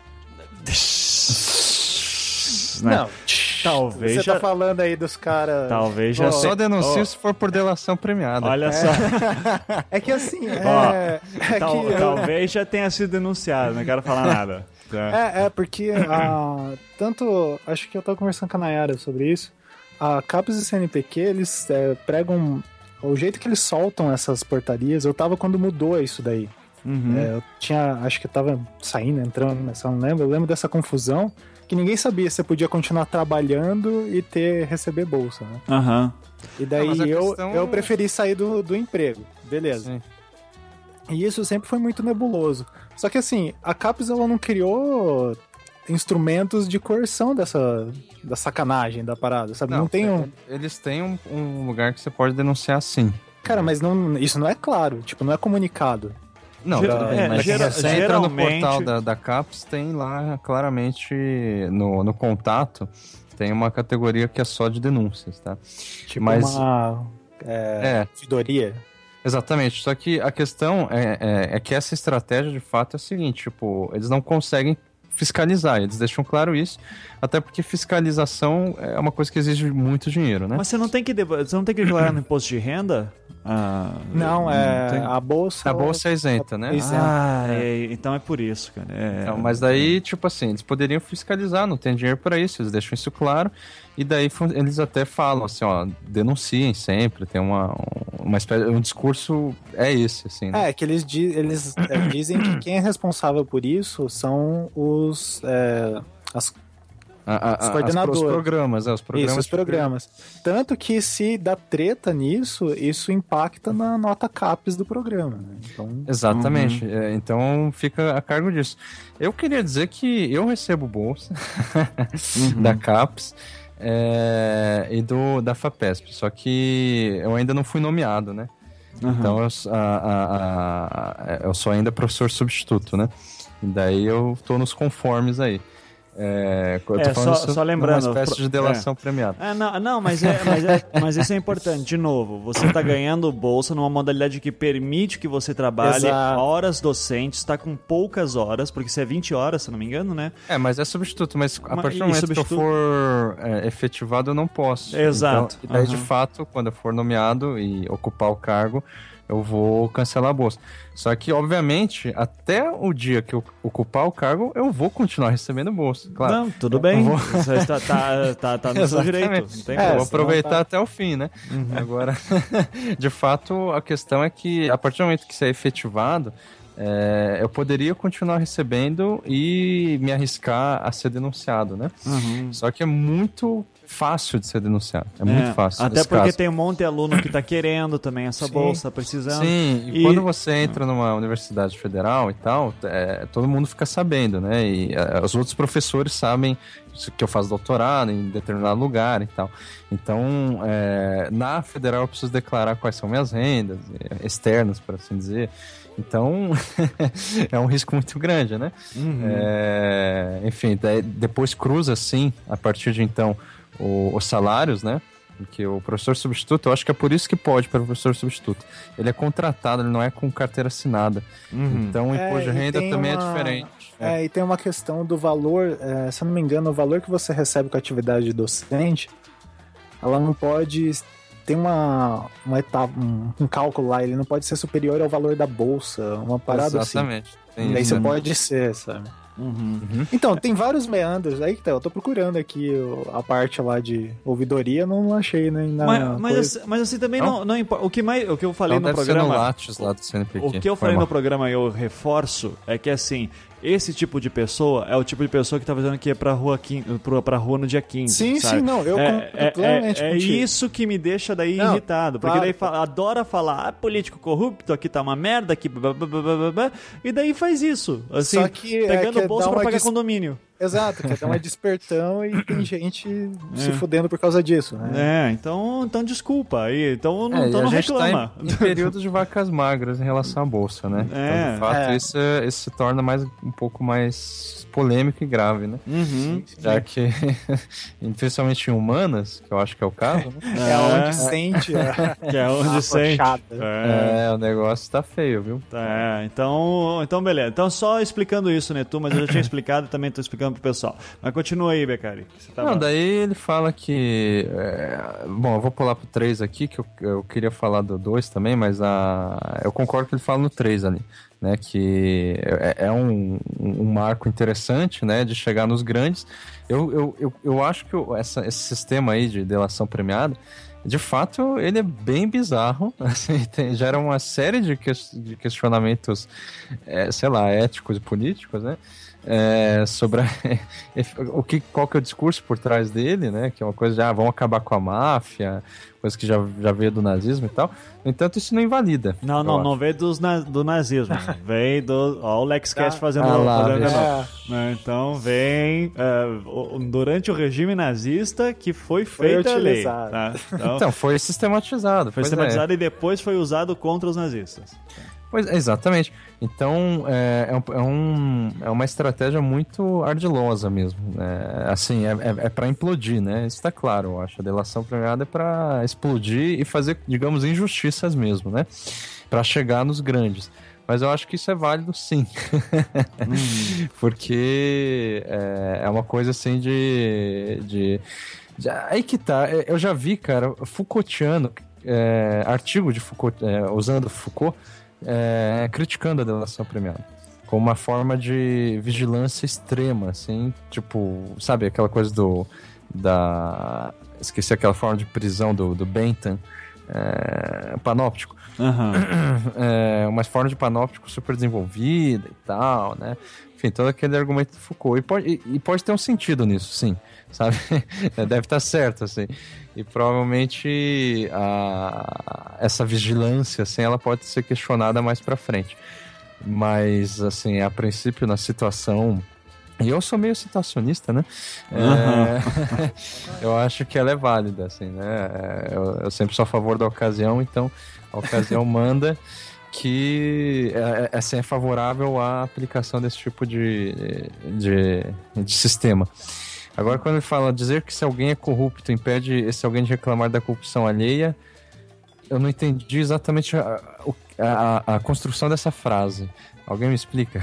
né? Não. Talvez Você já, tá falando aí dos caras... talvez já Ó, Só se- denuncio ó, se for por delação premiada. Olha só, É que assim, Ó, é... é tal- que eu- talvez já tenha sido denunciado, não quero falar nada. Tá? É, é porque a, tanto, acho que eu tava conversando com a Nayara sobre isso, a CAPES e C N P Q, eles é, pregam, o jeito que eles soltam essas portarias, eu tava quando mudou isso daí. Uhum. É, eu tinha, acho que eu tava saindo, entrando, mas eu não lembro, eu lembro dessa confusão, que ninguém sabia se você podia continuar trabalhando e ter, receber bolsa, né? Aham. E daí Ah, mas a eu, questão- eu preferi sair do, do emprego, beleza. Sim. E isso sempre foi muito nebuloso. Só que assim, a CAPES ela não criou instrumentos de coerção dessa da sacanagem da parada, sabe? Não, tem um... Eles têm um, um lugar que você pode denunciar sim. Cara, mas não, isso não é claro, tipo, não é comunicado. Não, Ger- tudo bem, é, mas gera- você entra no geralmente- portal da, da CAPES, tem lá claramente no, no contato Tem uma categoria que é só de denúncias, tá? Tipo Mas, uma é, ouvidoria. Exatamente, só que a questão é, é, é que essa estratégia de fato é a seguinte, tipo, eles não conseguem fiscalizar, eles deixam claro isso, até porque fiscalização é uma coisa que exige muito dinheiro, né? Mas você não tem que, você não tem que jogar no imposto de renda? Ah, não, é tem... a bolsa... A bolsa é isenta, né? Ah, é, então é por isso, cara. É... Então, mas daí, tipo assim, eles poderiam fiscalizar, não tem dinheiro para isso, eles deixam isso claro, e daí eles até falam assim, ó, denunciem sempre, tem uma, uma espécie, um discurso é esse, assim, né? É, que eles, eles é, dizem que quem é responsável por isso são os... É, as A, a, os coordenadores. Os programas, é, os programas. Isso, os programas. Tanto que se dá treta nisso, isso impacta na nota CAPES do programa. Né? Então, exatamente. Uhum. É, então fica a cargo disso. Eu queria dizer que eu recebo bolsa uhum. da CAPES é, e do, da FAPESP, só que eu ainda não fui nomeado, né? Uhum. Então eu, a, a, a, eu sou ainda professor substituto, né? E daí eu tô nos conformes aí. É, eu tô é, só, só lembrando, uma espécie de delação é. premiada. É, não, não mas, é, mas, é, mas isso é importante. De novo, você está ganhando bolsa numa modalidade que permite que você trabalhe Exato. horas docentes, está com poucas horas, porque isso é vinte horas, se não me engano, né? É, mas é substituto, mas a partir do momento substituto... que eu for é, efetivado, eu não posso. Exato. Então, e daí, uhum. de fato, quando eu for nomeado e ocupar o cargo, eu vou cancelar a bolsa. Só que, obviamente, até o dia que eu ocupar o cargo, eu vou continuar recebendo bolsa, claro. Não, tudo bem. Vou... Você está tá, tá, tá no seu direito. Não tem é, eu vou aproveitar tá... até o fim, né? Uhum. Agora, de fato, a questão é que, a partir do momento que isso é efetivado, é, eu poderia continuar recebendo e me arriscar a ser denunciado, né? Uhum. Só que é muito... fácil de ser denunciado, é, é muito fácil. Até porque caso. Tem um monte de aluno que está querendo também essa Sim. bolsa, precisando. Sim, e, e quando você entra numa universidade federal e tal, é, todo mundo fica sabendo, né? E é, os outros professores sabem que eu faço doutorado em determinado lugar e tal. Então, é, na federal eu preciso declarar quais são minhas rendas externas, por assim dizer. Então, é um risco muito grande, né? Uhum. É, enfim, depois cruza, sim, a partir de então, o, os salários, né? Porque o professor substituto, eu acho que é por isso que pode para o professor substituto. Ele é contratado, ele não é com carteira assinada. Uhum. Então, o imposto é, de renda também uma... é diferente. É, é, e tem uma questão do valor, é, se eu não me engano, o valor que você recebe com a atividade docente, ela não pode... Tem uma, uma etapa, um, um cálculo lá, ele não pode ser superior ao valor da bolsa, uma parada Exatamente. assim. Exatamente. Daí você pode ser, sabe? Uhum. Uhum. Então, tem vários meandros aí que tá, eu tô procurando aqui a parte lá de ouvidoria, não achei nem na mas, mas, assim, mas assim também não, não, não importa. O que mais, o que eu falei não no deve programa, ser no Lattes lá do C N P Q. O que eu falei no programa e eu reforço é que assim, esse tipo de pessoa é o tipo de pessoa que tá fazendo que ir pra rua, pra, pra rua no dia quinze. Sim, sabe? sim, não, eu é, é, plenamente é, é isso que me deixa daí não, irritado, porque claro, daí fala, adora falar, ah, político corrupto, aqui tá uma merda, aqui blá, blá, blá, blá, blá, e daí faz isso, assim, Só que, pegando é, bolsa pra pagar dis... condomínio. Exato, quer dar uma despertão e tem gente é. se fudendo por causa disso, né? É, então, então desculpa, aí, então, é, então não a gente reclama. Tá em, em período de vacas magras em relação à bolsa, né? É, então, de fato, é. isso, isso se torna mais, um pouco mais polêmico e grave, né? Uhum. Já que, principalmente em humanas, que eu acho que é o caso, né? É, é onde sente a, que é onde sente. É. é, o negócio tá feio, viu? É, então, então beleza. Então só explicando isso, né, tu, mas eu já tinha explicado e também tô explicando pro pessoal. Mas continua aí, Beccari. Tava... Não, daí ele fala que... É... Bom, eu vou pular pro três aqui, que eu, eu queria falar do dois também, mas a... eu concordo que ele fala no três ali. Né, que é, é um, um marco interessante, né, de chegar nos grandes. Eu, eu, eu, eu acho que essa, esse sistema aí de delação premiada, de fato, ele é bem bizarro. Assim, tem, gera uma série de, que, de questionamentos, é, sei lá, éticos e políticos, né? É, sobre a, o que, qual que é o discurso por trás dele, né? Que é uma coisa de, ah, vão acabar com a máfia, coisa que já, já veio do nazismo e tal. No entanto, isso não invalida. Não, não, acho. não veio dos, do nazismo. Vem do... Ó, o LexCast fazendo... Ah, lá, fazendo é. Então, vem... Uh, durante o regime nazista que foi feita foi a lei. Tá? Então, então, foi sistematizado. Foi sistematizado é. E depois foi usado contra os nazistas. Pois, exatamente. Então, é, é, um, é uma estratégia muito ardilosa mesmo. É, assim, é, é, é para implodir, né? Isso tá claro, eu acho. A delação premiada é para explodir e fazer, digamos, injustiças mesmo, né? Para chegar nos grandes. Mas eu acho que isso é válido, sim. Uhum. Porque é, é uma coisa, assim, de... de, de... Aí que tá. Eu já vi, cara, Foucaultiano, é, artigo de Foucault, é, usando Foucault, É, criticando a delação premiada como uma forma de vigilância extrema, assim, tipo, sabe, aquela coisa do da... esqueci aquela forma de prisão do, do Bentham, é, panóptico. Uhum. É, uma forma de panóptico super desenvolvida e tal, né? Enfim, todo aquele argumento do Foucault. E pode, e, e pode ter um sentido nisso, sim, sabe? Deve estar certo, assim. E provavelmente a, essa vigilância, assim, ela pode ser questionada mais pra frente. Mas, assim, a princípio, na situação... E eu sou meio situacionista, né? Uhum. É, eu acho que ela é válida, assim, né? Eu, eu sempre sou a favor da ocasião, então a ocasião manda que assim, é favorável à aplicação desse tipo de, de, de sistema. Agora, quando ele fala dizer que se alguém é corrupto impede esse alguém de reclamar da corrupção alheia, eu não entendi exatamente a, a, a construção dessa frase. Alguém me explica?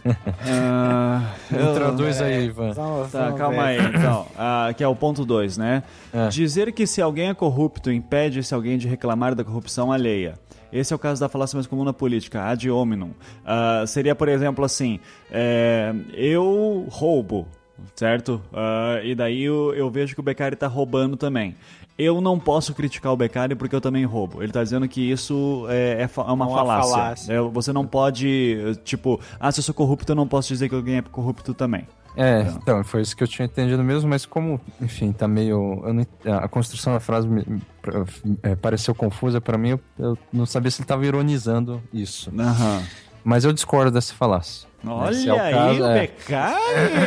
Uh, eu, Traduz é, aí, Ivan. Tá, calma aí, então. Uh, que é o ponto dois, né? É. Dizer que se alguém é corrupto impede esse alguém de reclamar da corrupção alheia. Esse é o caso da falácia mais comum na política, ad hominem. Uh, seria, por exemplo, assim, é, eu roubo, certo? Uh, e daí eu, eu vejo que o Beccari tá roubando também. Eu não posso criticar o Beccari porque eu também roubo. Ele tá dizendo que isso é, é, é uma não falácia. falácia. É, você não pode, tipo, ah, se eu sou corrupto, eu não posso dizer que alguém é corrupto também. É, então, então foi isso que eu tinha entendido mesmo, mas como, enfim, tá meio... Eu não, a construção da frase me, é, pareceu confusa pra mim, eu, eu não sabia se ele tava ironizando isso. Aham. Mas eu discordo dessa falácia. Olha é o aí, caso, o é. Beccari!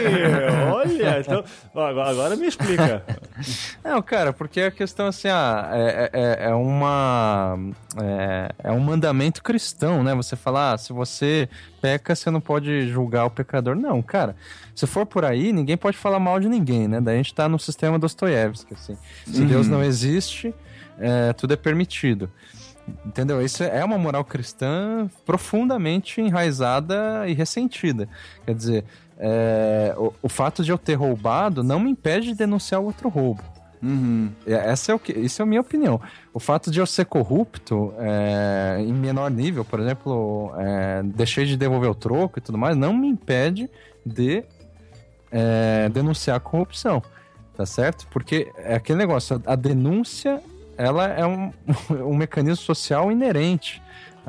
Olha, então, agora, agora me explica. Não, cara, porque a questão assim, ah, é, é, é, uma, é, é um mandamento cristão, né? Você falar, ah, se você peca, você não pode julgar o pecador. Não, cara, se for por aí, ninguém pode falar mal de ninguém, né? Daí a gente tá no sistema Dostoiévski, assim. Se uhum. Deus não existe, é, tudo é permitido. Entendeu? Isso é uma moral cristã profundamente enraizada e ressentida. Quer dizer, é, o, o fato de eu ter roubado não me impede de denunciar o outro roubo. Uhum. Essa é o que, isso é a minha opinião. O fato de eu ser corrupto é, em menor nível, por exemplo, é, deixei de devolver o troco e tudo mais, não me impede de é, denunciar a corrupção. Tá certo? Porque é aquele negócio, a denúncia... ela é um, um mecanismo social inerente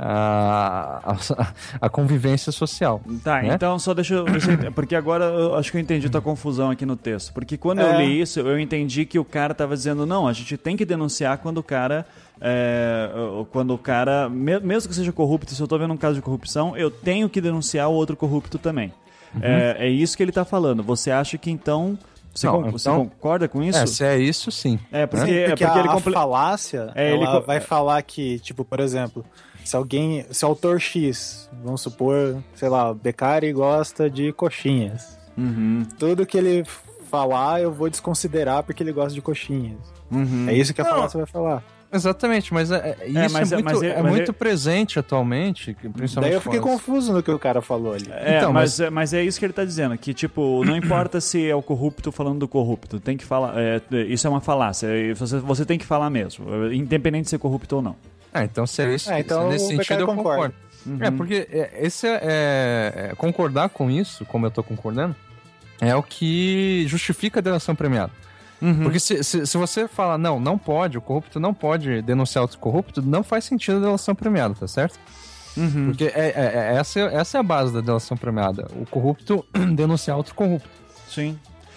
à, à, à convivência social. Tá, né? Então só deixa eu... Porque agora eu acho que eu entendi tua confusão aqui no texto. Porque quando é. eu li isso, eu entendi que o cara estava dizendo, não, a gente tem que denunciar quando o cara... É, quando o cara... Mesmo que seja corrupto, se eu estou vendo um caso de corrupção, eu tenho que denunciar o outro corrupto também. Uhum. É, é isso que ele está falando. Você acha que então... Você, não, con- você então, concorda com isso? É, se é isso, sim. É, porque, sim, porque, é porque a, ele compl... a falácia, é, ela ele... vai falar que, tipo, por exemplo, se alguém, se o autor X, vamos supor, sei lá, o Beccari gosta de coxinhas. Uhum. Tudo que ele falar, eu vou desconsiderar porque ele gosta de coxinhas. Uhum. É isso que a não. falácia vai falar. Exatamente, mas é, isso é, mas, é muito, mas, é, mas, muito é... presente atualmente, principalmente. Daí eu fiquei confuso no que o cara falou ali. É, então, mas, mas... mas é isso que ele tá dizendo, que tipo, não importa se é o corrupto falando do corrupto, tem que falar, é, isso é uma falácia, você, você tem que falar mesmo, independente de ser corrupto ou não. Ah, então se é isso, é, então, se nesse sentido eu concordo. Uhum. É, porque esse é, é, concordar com isso, como eu tô concordando, é o que justifica a delação premiada. Uhum. Porque se, se, se você fala, não, não pode, o corrupto não pode denunciar outro corrupto, não faz sentido a delação premiada, tá certo? Uhum. Porque é, é, é, essa, essa é a base da delação premiada, o corrupto denunciar outro corrupto. Sim.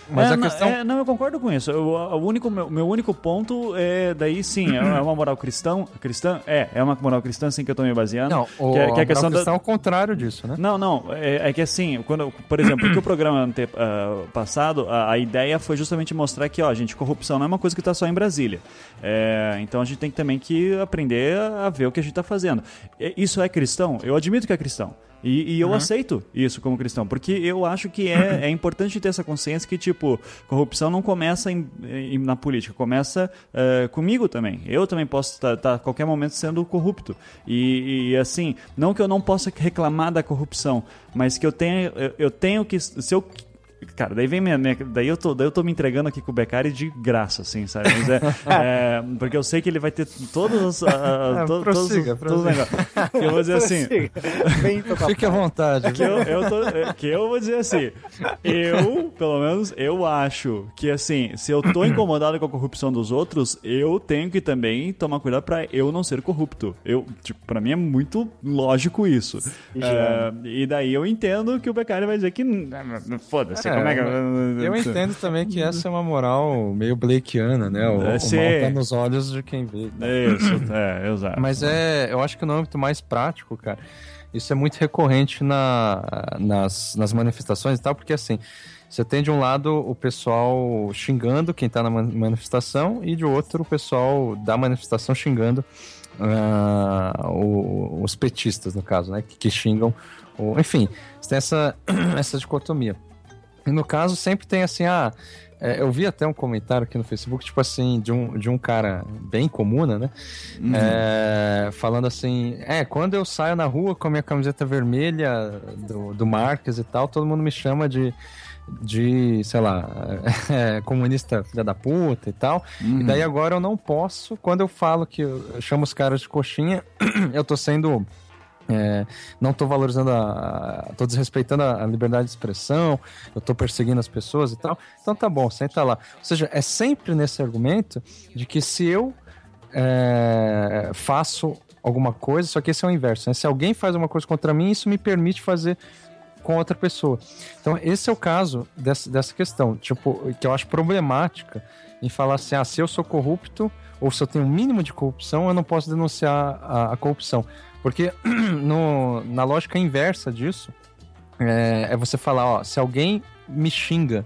Mas é, a questão... é, não, eu concordo com isso. Eu, o único, meu, meu único ponto é, daí sim, é uma moral cristã, cristã? É, é uma moral cristã, sim, que eu tô me baseando. Não, o, que é, que é a questão cristã da... é o contrário disso, né? Não, não, é, é que assim, quando, por exemplo, que o programa ante, uh, passado, a, a ideia foi justamente mostrar que, ó, gente, corrupção não é uma coisa que tá só em Brasília. É, então a gente tem também que aprender a ver o que a gente tá fazendo. Isso é cristão? Eu admito que é cristão. E, e eu uhum. aceito isso como cristão, porque eu acho que é, é importante ter essa consciência que, tipo, corrupção não começa em, em, na política, começa uh, comigo também. Eu também posso estar tá, tá, a qualquer momento sendo corrupto. E, e, assim, não que eu não possa reclamar da corrupção, mas que eu tenho, eu, eu tenho que... Se eu, cara, daí vem minha, minha, daí, eu tô, daí eu tô me entregando aqui com o Beccari de graça, assim, sabe? Mas é, é, porque eu sei que ele vai ter todos os... Uh, é, to, prossiga, todos, todos os negócios. Que eu vou dizer assim... Fique à vontade. Que eu, eu tô, que eu vou dizer assim, eu, pelo menos, eu acho que, assim, se eu tô incomodado com a corrupção dos outros, eu tenho que também tomar cuidado pra eu não ser corrupto. Eu, tipo, pra mim é muito lógico isso. É, e daí eu entendo que o Beccari vai dizer que... Foda-se. É, como é que... Eu entendo também que essa é uma moral meio blakeana, né? O, é, o mal tá nos olhos de quem vê. Tá? Isso, é, exato. Mas é, eu acho que no âmbito mais prático, cara, isso é muito recorrente na, nas, nas manifestações e tal, porque assim, você tem de um lado o pessoal xingando quem tá na manifestação e de outro o pessoal da manifestação xingando uh, o, os petistas, no caso, né? Que, que xingam, o, enfim, você tem essa, essa dicotomia. E no caso sempre tem assim, ah, é, eu vi até um comentário aqui no Facebook, tipo assim, de um, de um cara bem comuna, né? Uhum. É, falando assim, é, quando eu saio na rua com a minha camiseta vermelha do, do Marques e tal, todo mundo me chama de, de sei lá, é, comunista filha da puta e tal. Uhum. E daí agora eu não posso, quando eu falo que eu, eu chamo os caras de coxinha, eu tô sendo... É, não estou valorizando, estou desrespeitando a, a liberdade de expressão, eu estou perseguindo as pessoas e tal, então tá bom, senta lá. Ou seja, é sempre nesse argumento de que se eu é, faço alguma coisa, só que esse é o inverso, né? Se alguém faz uma coisa contra mim, isso me permite fazer com outra pessoa. Então esse é o caso dessa, dessa questão, tipo, que eu acho problemática em falar assim, ah, se eu sou corrupto, ou se eu tenho um mínimo de corrupção, eu não posso denunciar a, a corrupção. Porque no, na lógica inversa disso, é, é você falar, ó, se alguém me xinga,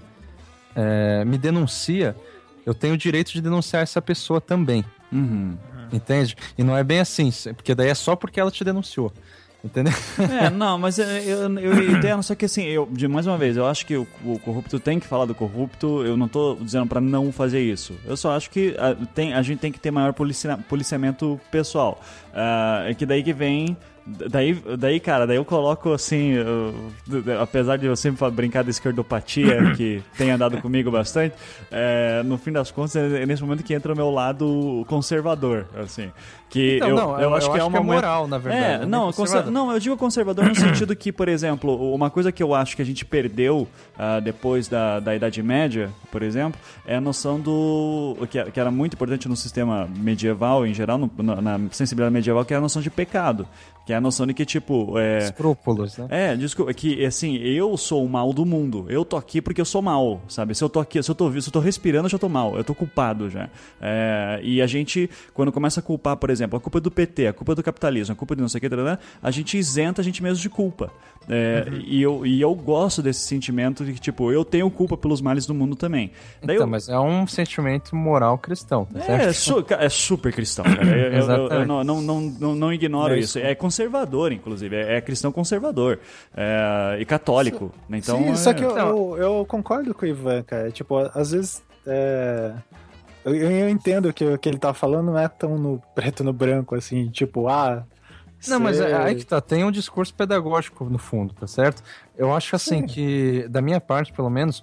é, me denuncia, eu tenho o direito de denunciar essa pessoa também. Uhum. Entende? E não é bem assim, porque daí é só porque ela te denunciou. Entendeu? É, não, mas eu, eu, eu entendo, só que assim, eu, de mais uma vez, eu acho que o, o corrupto tem que falar do corrupto, eu não tô dizendo pra não fazer isso. Eu só acho que a, tem, a gente tem que ter maior policia, policiamento pessoal. Uh, é que daí que vem... Daí, daí, cara, daí eu coloco assim, eu, apesar de eu sempre brincar da esquerdopatia, que tem andado comigo bastante, é, no fim das contas é nesse momento que entra o meu lado conservador, assim. Que então, eu, não, eu, eu acho eu que acho é uma que é moral, na verdade. É, não, conser... não, eu digo conservador no sentido que, por exemplo, uma coisa que eu acho que a gente perdeu uh, depois da, da Idade Média, por exemplo, é a noção do... Que, que era muito importante no sistema medieval, em geral, no, na sensibilidade medieval, que é a noção de pecado. Que é a noção de que, tipo... É, escrúpulos, né? É, desculpa, que, assim, eu sou o mal do mundo. Eu tô aqui porque eu sou mal, sabe? Se eu tô aqui, se eu tô, se eu tô respirando, eu já tô mal. Eu tô culpado já. É, e a gente, quando começa a culpar, por exemplo, a culpa é do P T, a culpa é do capitalismo, a culpa de não sei o que, a gente isenta a gente mesmo de culpa. É, uhum. e, eu, e eu gosto desse sentimento de que, tipo, eu tenho culpa pelos males do mundo também. Daí então, eu... mas é um sentimento moral cristão, tá certo? É, su é super cristão, cara. Eu, eu, eu, eu não, não, não, não, não ignoro é isso. isso. É conservador, inclusive. É, é cristão conservador. É, e católico. Então, Sim, é... só que eu, eu, eu concordo com o Ivan, cara. Tipo, às vezes... É... Eu, eu entendo que o que ele tá falando não é tão no preto no branco, assim, tipo, ah... Não, mas é, aí que tá, tem um discurso pedagógico no fundo, tá certo? Eu acho assim Sim. que, da minha parte, pelo menos,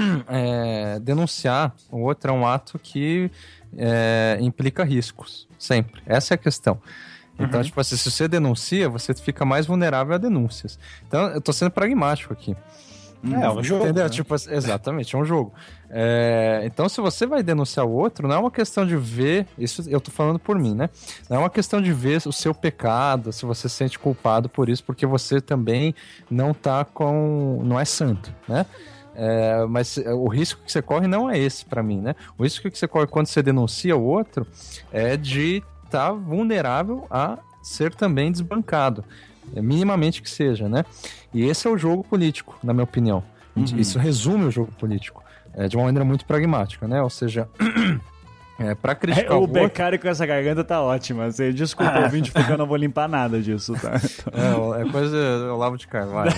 é, denunciar o outro é um ato que é, implica riscos, sempre. Essa é a questão. Então, uhum. tipo assim, se você denuncia, você fica mais vulnerável a denúncias. Então, eu tô sendo pragmático aqui. É, é um jogo. Entendeu? Né? Tipo, exatamente, é um jogo. É, então, se você vai denunciar o outro, não é uma questão de ver, isso eu tô falando por mim, né? Não é uma questão de ver o seu pecado, se você se sente culpado por isso, porque você também não tá com. Não é santo, né? É, mas o risco que você corre não é esse pra mim, né? O risco que você corre quando você denuncia o outro é de estar tá vulnerável a ser também desbancado, minimamente que seja, né? E esse é o jogo político, na minha opinião. Uhum. Isso resume o jogo político é, de uma maneira muito pragmática, né? Ou seja... É, pra criticar é, o, o Beccari com essa garganta tá ótima. Você, desculpa, ouvinte, porque eu não vou limpar nada disso, tá? É, é coisa do Olavo de Carvalho.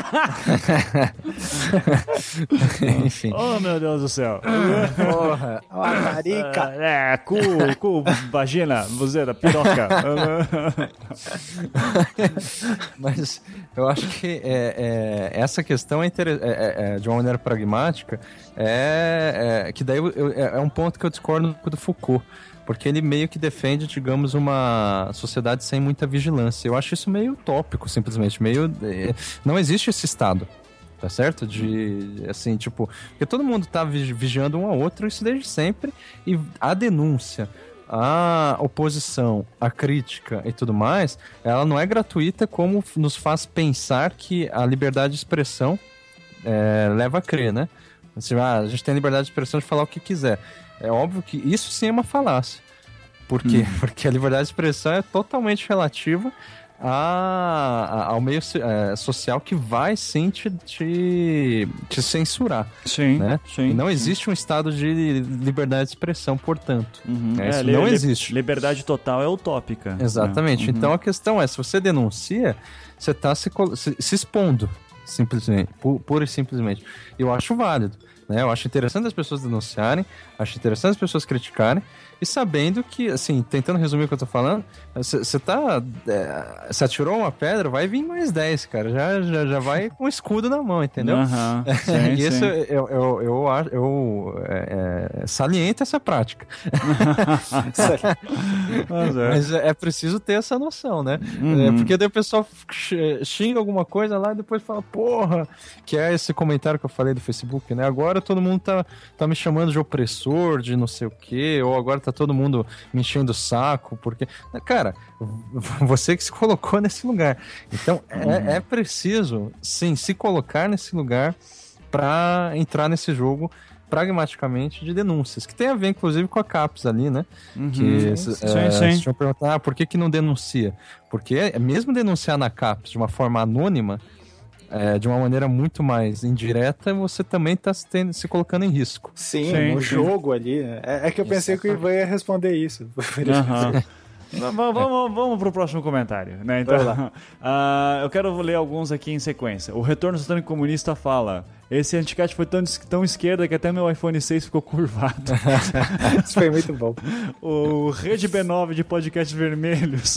Enfim. Oh, meu Deus do céu. Porra. Ó, a marica. É, cu, cu, vagina, buzeira, piroca. Mas eu acho que é, é, essa questão é, inter... é, é, de uma maneira pragmática, é, é que daí eu, eu, é um ponto que eu discordo do Foucault, porque ele meio que defende, digamos, uma sociedade sem muita vigilância. Eu acho isso meio utópico, simplesmente, meio... Não existe esse estado, tá certo? De, assim, tipo... Porque todo mundo tá vigiando um ao outro, isso desde sempre, e a denúncia, a oposição, a crítica e tudo mais, ela não é gratuita, como nos faz pensar que a liberdade de expressão é, leva a crer, né? Assim, ah, a gente tem a liberdade de expressão de falar o que quiser. É óbvio que isso sim é uma falácia. Por quê? Hum. Porque a liberdade de expressão é totalmente relativa a, a, ao meio é, social que vai sim te, te, te censurar. Sim, né? sim. E não existe um estado de liberdade de expressão, portanto. Uhum. É, isso é, não li, existe. Liberdade total é utópica. Exatamente. Né? Uhum. Então a questão é, se você denuncia, você está se, se, se expondo, simplesmente, pu, pura e simplesmente. Eu acho válido. Né? Eu acho interessante as pessoas denunciarem, acho interessante as pessoas criticarem, e sabendo que, assim, tentando resumir o que eu tô falando, você tá... Você é, atirou uma pedra, vai vir mais dez, cara. Já, já, já vai com o escudo na mão, entendeu? Uhum, sim, e isso sim. eu, eu, eu, eu, eu é, é, saliento essa prática. Mas, é. Mas é preciso ter essa noção, né? Uhum. É, porque daí o pessoal xinga alguma coisa lá e depois fala, porra, que é esse comentário que eu falei do Facebook, né? Agora todo mundo tá, tá me chamando de opressor, de não sei o quê, ou agora tá todo mundo me enchendo o saco, porque... Cara, você que se colocou nesse lugar. Então, uhum. é, é preciso, sim, se colocar nesse lugar para entrar nesse jogo pragmaticamente de denúncias, que tem a ver, inclusive, com a CAPES ali, né? Uhum. Que sim, é, sim. Vocês vão perguntar, ah, por que que não denuncia? Porque mesmo denunciar na CAPES de uma forma anônima, É, de uma maneira muito mais indireta, você também está se, se colocando em risco. Sim, sim no sim. jogo ali. É, é que eu pensei que o Ivan ia responder isso. Uhum. vamos, vamos, vamos pro próximo comentário, né? Então, uh, eu quero ler alguns aqui em sequência. O Retorno Satânico Comunista fala: esse anticast foi tão, tão esquerda que até meu iPhone seis ficou curvado. Isso foi muito bom. O Rede B nove de podcasts vermelhos.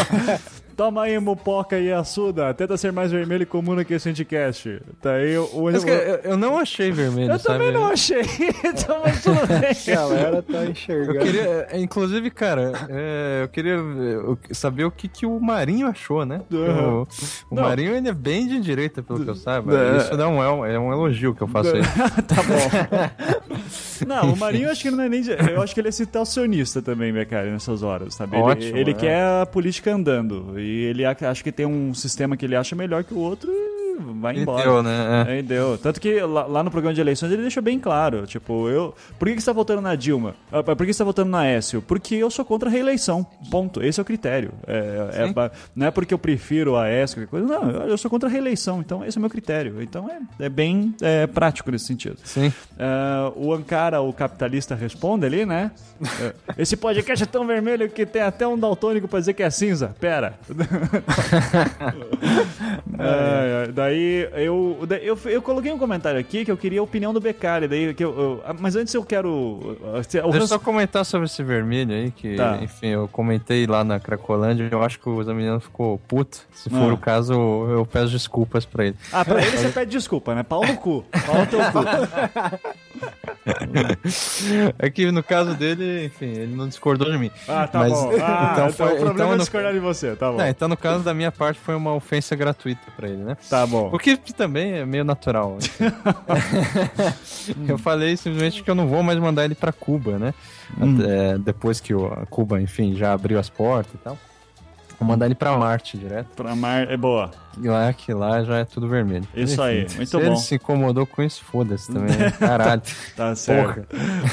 Toma aí, Mupoca e Assuda. Tenta ser mais vermelho e comum que esse anticast. Tá aí o... o... Eu, eu não achei vermelho, Eu sabe? também não achei. Então, mas tudo bem. A galera tá enxergando. Eu queria, inclusive, cara, é, eu queria saber o que, que o Marinho achou, né? Uhum. O, o Marinho, ele é bem de direita, pelo que eu saiba. É. Isso não é, é um elogio que eu faço aí. Tá bom. Não, o Marinho, eu acho que ele não é nem de... Eu acho que ele é situacionista também, minha cara, nessas horas, sabe? Ótimo, ele ele é. quer a política andando. E ele acha que tem um sistema que ele acha melhor que o outro e vai embora. E deu, né? É. E deu. Tanto que lá, lá no programa de eleições ele deixou bem claro, tipo, eu... Por que, que você tá votando na Dilma? Por que você tá votando na Aécio? Porque eu sou contra a reeleição. Ponto. Esse é o critério. É, é, não é porque eu prefiro a Aécio, qualquer coisa. Não, eu sou contra a reeleição. Então esse é o meu critério. Então é, é bem é, prático nesse sentido. Sim. Uh, o Ankara, o capitalista, responde ali, né? Esse podcast é tão vermelho que tem até um daltônico pra dizer que é cinza. Pera. é, é, daí eu, eu, eu coloquei um comentário aqui que eu queria a opinião do Beccari. Daí, que eu, eu, mas antes eu quero... Deixa eu só comentar sobre esse vermelho aí, que tá. Enfim, eu comentei lá na Cracolândia, eu acho que o Zamiliano ficou puto. Se for ah. o caso, eu peço desculpas pra ele. Ah, pra ele você pede desculpa, né? Pau no cu. Pau no teu cu. É que no caso dele, enfim, ele não discordou de mim. Ah, tá mas, bom. Ah, então, então foi, o problema então, é no... discordar de você, tá bom. Não, então no caso da minha parte foi uma ofensa gratuita pra ele, né? Tá bom. O que também é meio natural. Eu falei simplesmente que eu não vou mais mandar ele pra Cuba, né? Hum. É, depois que o, a Cuba, enfim, já abriu as portas e tal. Vou mandar ele pra Marte direto. Pra Marte, é boa. E lá, que lá já é tudo vermelho. Isso Enfim, aí, muito se bom. Se ele se incomodou com isso, foda-se também, né? Caralho. Tá certo.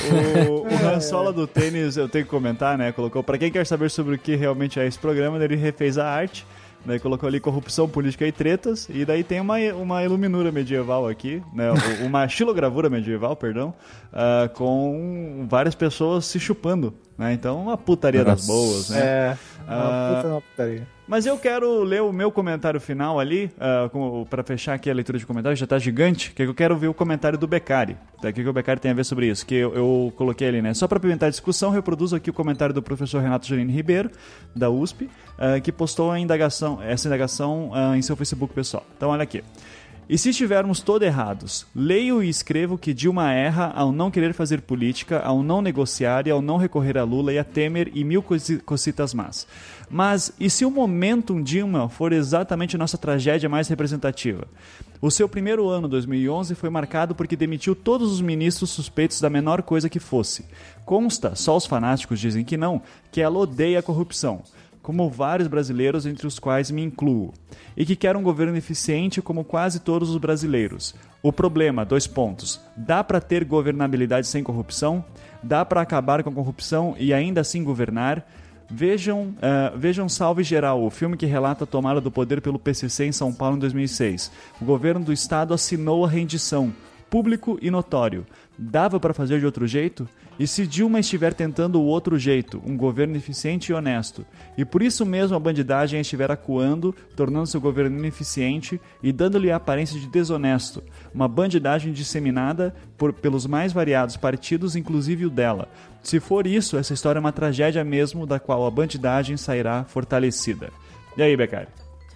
O, o Ransola do Tênis, eu tenho que comentar, né? Colocou, pra quem quer saber sobre o que realmente é esse programa, ele refez a arte. Daí colocou ali corrupção, política e tretas. E daí tem uma, uma iluminura medieval aqui, né? Uma xilogravura medieval, perdão, uh, com várias pessoas se chupando, né? Então, uma putaria Nossa. das boas, né? É, uma puta uh, uma putaria. Mas eu quero ler o meu comentário final ali, uh, para fechar aqui a leitura de comentários, já tá gigante, que eu quero ver o comentário do Beccari. Tá? O que o Beccari tem a ver sobre isso? Que eu, eu coloquei ali, né? Só para apimentar a discussão, reproduzo aqui o comentário do professor Renato Janine Ribeiro, da U S P, uh, que postou a indagação, essa indagação uh, em seu Facebook pessoal. Então, olha aqui. E se estivermos todos errados, leio e escrevo que Dilma erra ao não querer fazer política, ao não negociar e ao não recorrer a Lula e a Temer e mil cositas más. Mas e se o momentum Dilma for exatamente nossa tragédia mais representativa? O seu primeiro ano, dois mil e onze, foi marcado porque demitiu todos os ministros suspeitos da menor coisa que fosse. Consta, só os fanáticos dizem que não, que ela odeia a corrupção, como vários brasileiros, entre os quais me incluo, e que quer um governo eficiente como quase todos os brasileiros. O problema, dois pontos, dá para ter governabilidade sem corrupção? Dá para acabar com a corrupção e ainda assim governar? Vejam, uh, vejam Salve Geral, o filme que relata a tomada do poder pelo P C C em São Paulo em dois mil e seis. O governo do estado assinou a rendição, público e notório. Dava para fazer de outro jeito? E se Dilma estiver tentando o outro jeito, um governo eficiente e honesto, e por isso mesmo a bandidagem estiver acuando, tornando seu governo ineficiente e dando-lhe a aparência de desonesto, uma bandidagem disseminada por, pelos mais variados partidos, inclusive o dela. Se for isso, essa história é uma tragédia mesmo, da qual a bandidagem sairá fortalecida. E aí, Beccari?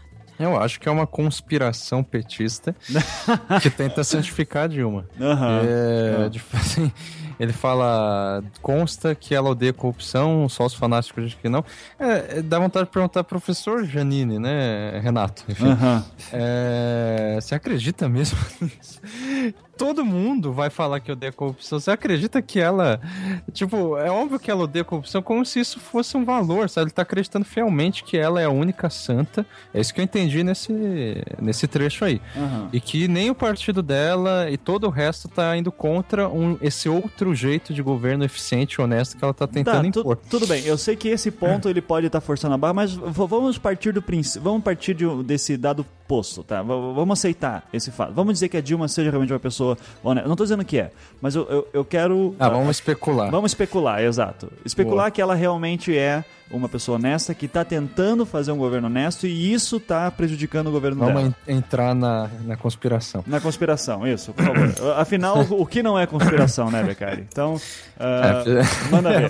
Eu acho que é uma conspiração petista que tenta santificar Dilma. Uhum. É, uhum. de, assim, ele fala, consta que ela odeia corrupção, só os fanáticos dizem que não. É, dá vontade de perguntar pro professor Janine, né, Renato? Enfim, uhum. é, você acredita mesmo nisso? Todo mundo vai falar que odeia corrupção. Você acredita que ela... Tipo, é óbvio que ela odeia corrupção como se isso fosse um valor, sabe? Ele tá acreditando fielmente que ela é a única santa. É isso que eu entendi nesse, nesse trecho aí. Uhum. E que nem o partido dela e todo o resto tá indo contra um, esse outro jeito de governo eficiente e honesto que ela tá tentando tá, impor. Tu, tudo bem, eu sei que esse ponto ele pode estar tá forçando a barra, mas vamos partir do princípio, vamos partir de, desse dado posto, tá? V- vamos aceitar esse fato. Vamos dizer que a Dilma seja realmente uma pessoa honesta. Eu não tô dizendo que é, mas eu, eu, eu quero... Ah, vamos especular. Vamos especular, exato. Especular Boa. Que ela realmente é uma pessoa honesta, que tá tentando fazer um governo honesto e isso tá prejudicando o governo vamos dela. Vamos en- entrar na, na conspiração. Na conspiração, isso, por favor. Afinal, o que não é conspiração, né, Beccari? Então, uh, é, manda ver.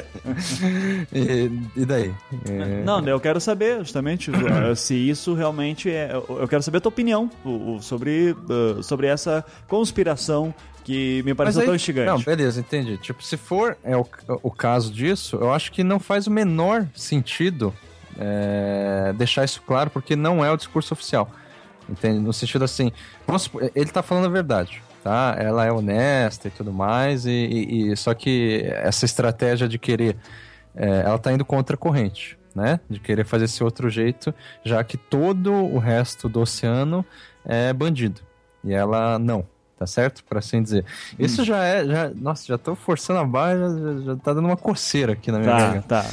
e, e daí? É... Não, eu quero saber justamente se isso realmente é... Eu quero saber a tua opinião sobre, sobre essa conspiração que me pareceu aí, tão instigante. Não, beleza, entendi. Tipo, se for é o, o caso disso, eu acho que não faz o menor sentido é, deixar isso claro, porque não é o discurso oficial. Entende? No sentido assim, vamos, ele tá falando a verdade, tá? Ela é honesta e tudo mais, e, e, e só que essa estratégia de querer, é, ela tá indo contra a corrente, né? De querer fazer esse outro jeito, já que todo o resto do oceano é bandido. E ela não. Tá certo? Por assim dizer. Hum. Isso já é... Já, nossa, já tô forçando a barra, já, já tá dando uma coceira aqui na minha tá, garganta. Tá,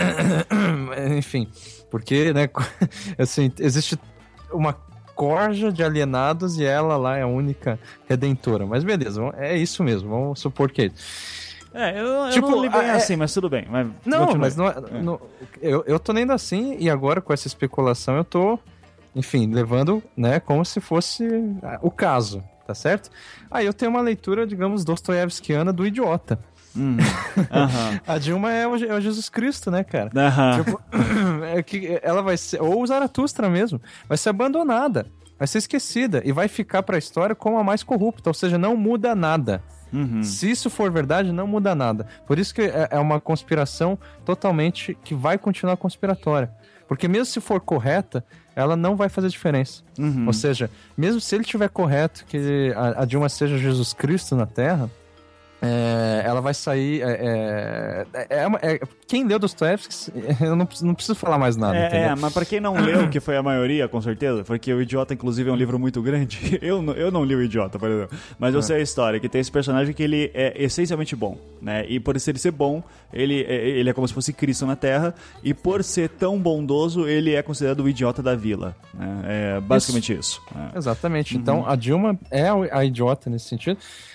tá. Enfim, porque, né, assim, existe uma corja de alienados e ela lá é a única redentora. Mas beleza, é isso mesmo, vamos supor que é isso. É, eu, eu tipo, não li bem é... assim, mas tudo bem. Mas não, continue. mas não, é. não, eu, eu tô lendo assim e agora com essa especulação eu tô, enfim, levando, né, como se fosse o caso. Tá certo? Aí eu tenho uma leitura, digamos, dostoiévskiana do idiota. Hum. Uhum. A Dilma é o, é o Jesus Cristo, né, cara? Uhum. Tipo, é que ela vai ser, ou o Zaratustra mesmo, vai ser abandonada, vai ser esquecida e vai ficar pra história como a mais corrupta, ou seja, não muda nada. Uhum. Se isso for verdade, não muda nada. Por isso que é, é uma conspiração totalmente que vai continuar conspiratória. Porque mesmo se for correta, ela não vai fazer diferença. Uhum. Ou seja, mesmo se ele estiver correto, que a, a Dilma seja Jesus Cristo na Terra, É, ela vai sair. É, é, é, é, quem leu Dostoiévski, eu não, não preciso falar mais nada. É, é, mas pra quem não leu, que foi a maioria, com certeza, porque o Idiota, inclusive, é um livro muito grande. Eu, eu não li o Idiota, por exemplo. Mas eu sei a história, que tem esse personagem que ele é essencialmente bom, né? E por ele ser bom, ele, ele é como se fosse Cristo na Terra. E por ser tão bondoso, ele é considerado o idiota da vila. Né? É basicamente isso. isso é. Exatamente. Uhum. Então a Dilma é a idiota nesse sentido.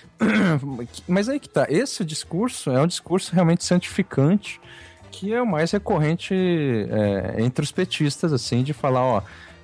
Mas aí que tá, esse discurso é um discurso realmente santificante, que é o mais recorrente é, entre os petistas, assim, de falar, ó,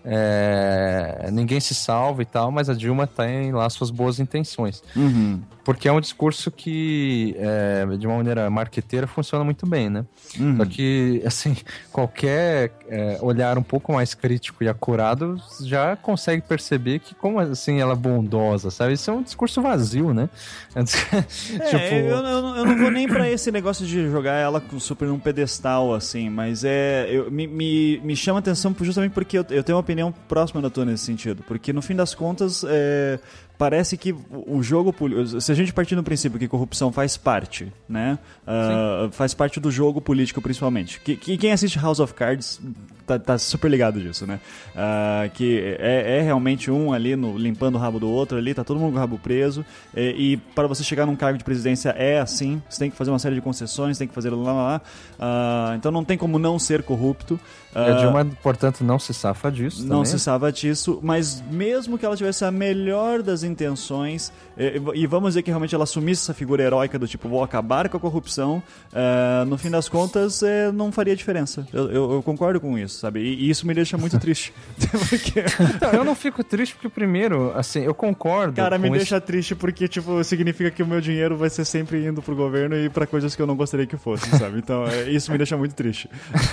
é, ninguém se salva e tal, mas a Dilma tem lá suas boas intenções. Uhum. Porque é um discurso que, é, de uma maneira marqueteira, funciona muito bem, né? Uhum. Só que, assim, qualquer é, olhar um pouco mais crítico e acurado já consegue perceber que, como assim, ela é bondosa, sabe? Isso é um discurso vazio, né? É, tipo... eu, eu, eu não vou nem pra esse negócio de jogar ela super num pedestal, assim, mas é... Eu, me, me, me chama atenção justamente porque eu, eu tenho uma opinião próxima da tua nesse sentido. Porque, no fim das contas, é... parece que o jogo... Se a gente partir do princípio que corrupção faz parte, né? Uh, faz parte do jogo político, principalmente. Que, que quem assiste House of Cards tá, tá super ligado disso, né? Uh, que é, é realmente um ali no, limpando o rabo do outro ali, tá todo mundo com o rabo preso. E, e para você chegar num cargo de presidência é assim. Você tem que fazer uma série de concessões, tem que fazer lá, lá, lá. Uh, então não tem como não ser corrupto. Uh, e a Dilma, portanto, não se safa disso. Não também. se safa disso, mas mesmo que ela tivesse a melhor das intenções, e, e vamos dizer que realmente ela assumisse essa figura heróica do tipo, vou acabar com a corrupção, uh, no fim das contas, uh, não faria diferença. Eu, eu, eu concordo com isso, sabe? E, e isso me deixa muito triste. porque... não, eu não fico triste porque, primeiro, assim, eu concordo. Cara, me com deixa isso. triste porque, tipo, significa que o meu dinheiro vai ser sempre indo pro governo e pra coisas que eu não gostaria que fosse, sabe? Então, é, isso me deixa muito triste.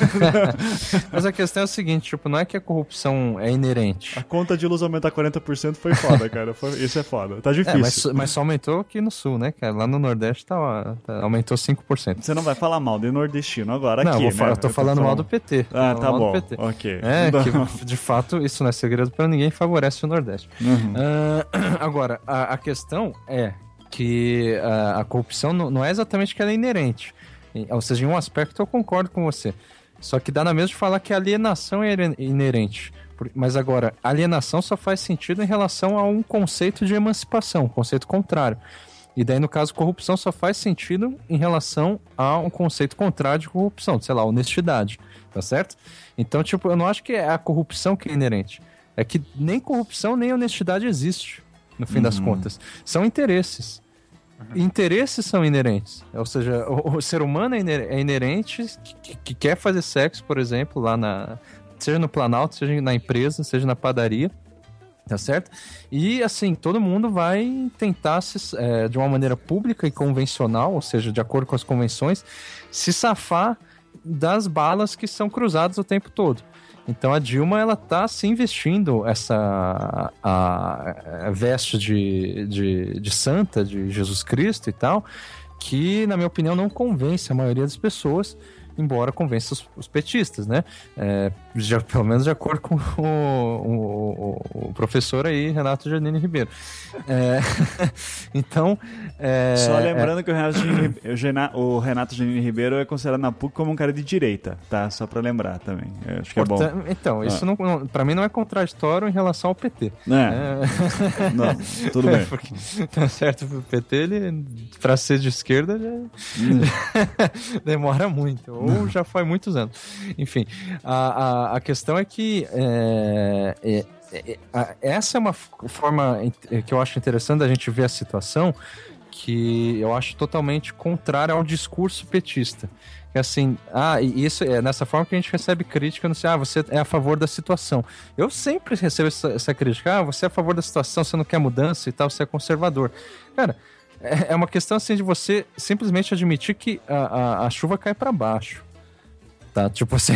Mas a questão é o seguinte, tipo, não é que a corrupção é inerente. A conta de luz aumentar quarenta por cento foi foda, cara. Foi, isso é foda. Tá difícil. É, mas, mas só aumentou aqui no sul, né, cara? Lá no Nordeste tá, tá, aumentou cinco por cento. Você não vai falar mal de nordestino agora não, aqui, eu, né? Falar, eu tô eu falando tô mal do P T. Ah, tá bom. P T. Ok. É, que de fato isso não é segredo pra ninguém, favorece o Nordeste. Uhum. Uh, agora, a, a questão é que a, a corrupção não, não é exatamente que ela é inerente. Ou seja, em um aspecto eu concordo com você. Só que dá na mesma de falar que a alienação é inerente. Mas agora, alienação só faz sentido em relação a um conceito de emancipação, um conceito contrário. E daí, no caso, corrupção só faz sentido em relação a um conceito contrário de corrupção, sei lá, honestidade, tá certo? Então, tipo, eu não acho que é a corrupção que é inerente. É que nem corrupção nem honestidade existe, no fim uhum. das contas. São interesses. Uhum. Interesses são inerentes. Ou seja, o, o ser humano é inerente que, que quer fazer sexo, por exemplo, lá na... seja no Planalto, seja na empresa, seja na padaria, tá certo? E, assim, todo mundo vai tentar, se, é, de uma maneira pública e convencional, ou seja, de acordo com as convenções, se safar das balas que são cruzadas o tempo todo. Então a Dilma, ela tá se investindo essa a, a veste de, de, de santa, de Jesus Cristo e tal, que, na minha opinião, não convence a maioria das pessoas, embora convença os, os petistas, né? É, já, pelo menos de acordo com o, o, o professor aí, Renato Janine Ribeiro. É, então... É, Só lembrando é... que o Renato, Janine, o Renato Janine Ribeiro é considerado na P U C como um cara de direita, tá? Só pra lembrar também. Eu acho que Porta... é bom. Então, isso ah. não, não, pra mim não é contraditório em relação ao P T. É. é... Não, tudo bem. Porque, tá certo, o P T, ele, pra ser de esquerda, já... hum. demora muito. Ou já faz muitos anos. Enfim, a, a, a questão é que é, é, é, é, essa é uma forma que eu acho interessante da gente ver a situação, que eu acho totalmente contrária ao discurso petista. Que assim, ah, e isso é nessa forma que a gente recebe crítica, não sei, ah, você é a favor da situação. Eu sempre recebo essa, essa crítica, ah, você é a favor da situação, você não quer mudança e tal, você é conservador. Cara, é uma questão assim de você simplesmente admitir que a, a, a chuva cai para baixo. Tá? Tipo assim,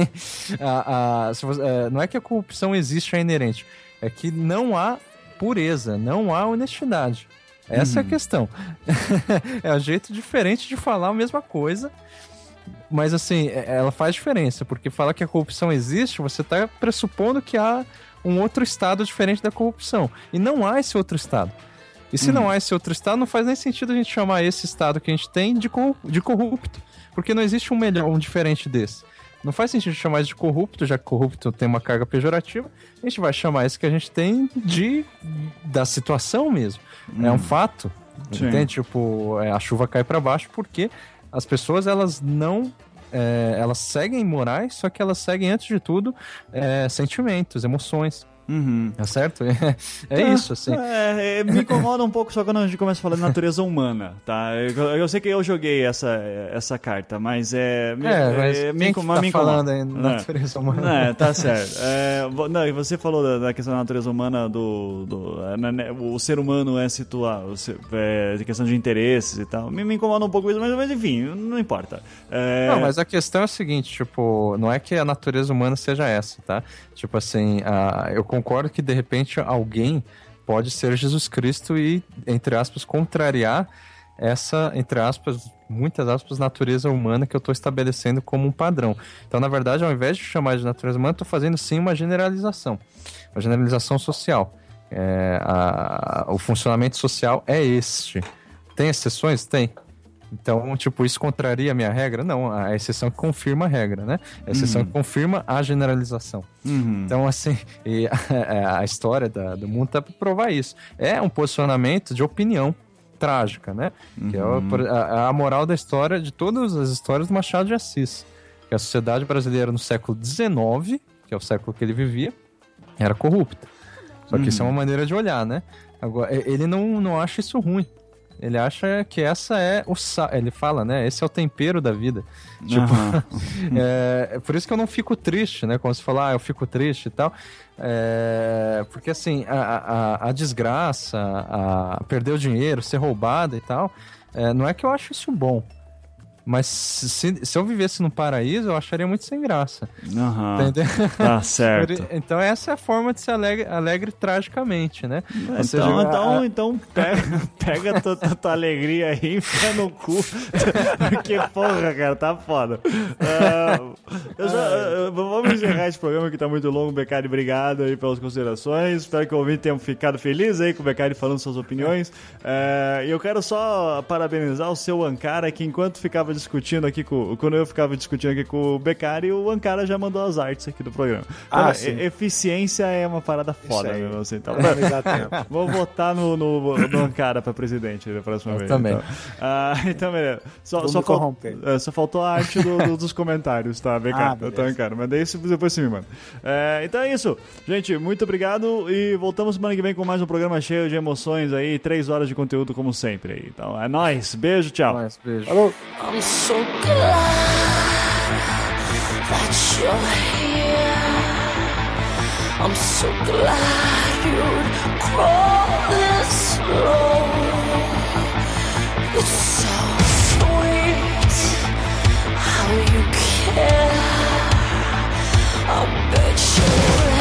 a, a, se você, é, não é que a corrupção existe, é inerente. É que não há pureza, não há honestidade. Essa uhum. é a questão. É um jeito diferente de falar a mesma coisa, mas assim, ela faz diferença, porque falar que a corrupção existe, você está pressupondo que há um outro estado diferente da corrupção. E não há esse outro estado. E se hum. não há esse outro estado, não faz nem sentido a gente chamar esse estado que a gente tem de, co- de corrupto. Porque não existe um melhor, um diferente desse. Não faz sentido chamar isso de corrupto, já que corrupto tem uma carga pejorativa. A gente vai chamar isso que a gente tem de da situação mesmo. Hum. É um fato. Entende? Tipo, é, a chuva cai para baixo porque as pessoas, elas não... É, elas seguem morais, só que elas seguem, antes de tudo, é, sentimentos, emoções. Uhum. Tá certo? É, é ah, isso, assim. É, é, me incomoda um pouco só quando a gente começa a falar de natureza humana, tá? Eu, eu sei que eu joguei essa, essa carta, mas é... Me, é, mas é, me, me incomoda. Tá me incomoda. falando aí de natureza humana? É, tá certo. É, não, você falou da, da questão da natureza humana, do, do né, o ser humano é situar, é, questão de interesses e tal. Me, me incomoda um pouco isso, mas, mas enfim, não importa. É... Não, mas a questão é o seguinte, tipo, não é que a natureza humana seja essa, tá? Tipo assim, a, eu concordo que de repente alguém pode ser Jesus Cristo e, entre aspas, contrariar essa, entre aspas, muitas aspas, natureza humana que eu estou estabelecendo como um padrão. Então, na verdade, ao invés de chamar de natureza humana, estou fazendo sim uma generalização, uma generalização social. É, a, o funcionamento social é este. Tem exceções? Tem. Então, tipo, isso contraria a minha regra? Não, a exceção que confirma a regra, né? A exceção uhum. que confirma a generalização. Uhum. Então, assim, e a, a história da, do mundo tá para provar isso. É um posicionamento de opinião trágica, né? Uhum. Que é a, a moral da história, de todas as histórias do Machado de Assis. Que a sociedade brasileira no século dezenove, que é o século que ele vivia, era corrupta. Só que uhum. isso é uma maneira de olhar, né? Agora, ele não, não acha isso ruim. Ele acha que essa é o... Sa... Ele fala, né? Esse é o tempero da vida. Tipo, uhum. é, por isso que eu não fico triste, né? Quando você fala, ah, eu fico triste e tal. É, porque, assim, a, a, a desgraça, a perder o dinheiro, ser roubada e tal, é, não é que eu acho isso bom. Mas se, se eu vivesse no paraíso, eu acharia muito sem graça. Uhum. Entendeu? Tá certo. Então essa é a forma de ser alegre, alegre tragicamente, né? Então, seja, então, a... então pega, pega tua, tua alegria aí e enfia no cu. Porque, porra, cara, tá foda. Uh, eu já, uh, vamos encerrar esse programa que tá muito longo. Beccari, obrigado aí pelas considerações. Espero que o ouvinte tenha ficado feliz aí com o Beccari falando suas opiniões. E uh, eu quero só parabenizar o seu Ankara, que enquanto ficava discutindo aqui com... Quando eu ficava discutindo aqui com o Beccari, o Ankara já mandou as artes aqui do programa. Ah, então, e- eficiência é uma parada foda, mesmo assim. Então, vou votar no, no, no Ankara pra presidente da próxima eu vez. Também. Então, ah, então beleza. Só, só, fal... é, só faltou a arte do, do, dos comentários, tá, Beccari? Ah, então, Ankara. Mas daí depois você me manda. É, então é isso. Gente, muito obrigado e voltamos semana que vem com mais um programa cheio de emoções aí, três horas de conteúdo como sempre aí. Então é nóis. Beijo, tchau. Nóis, beijo. Falou. I'm so glad that you're here. I'm so glad you'd crawl this slow. It's so sweet how you care. I bet you're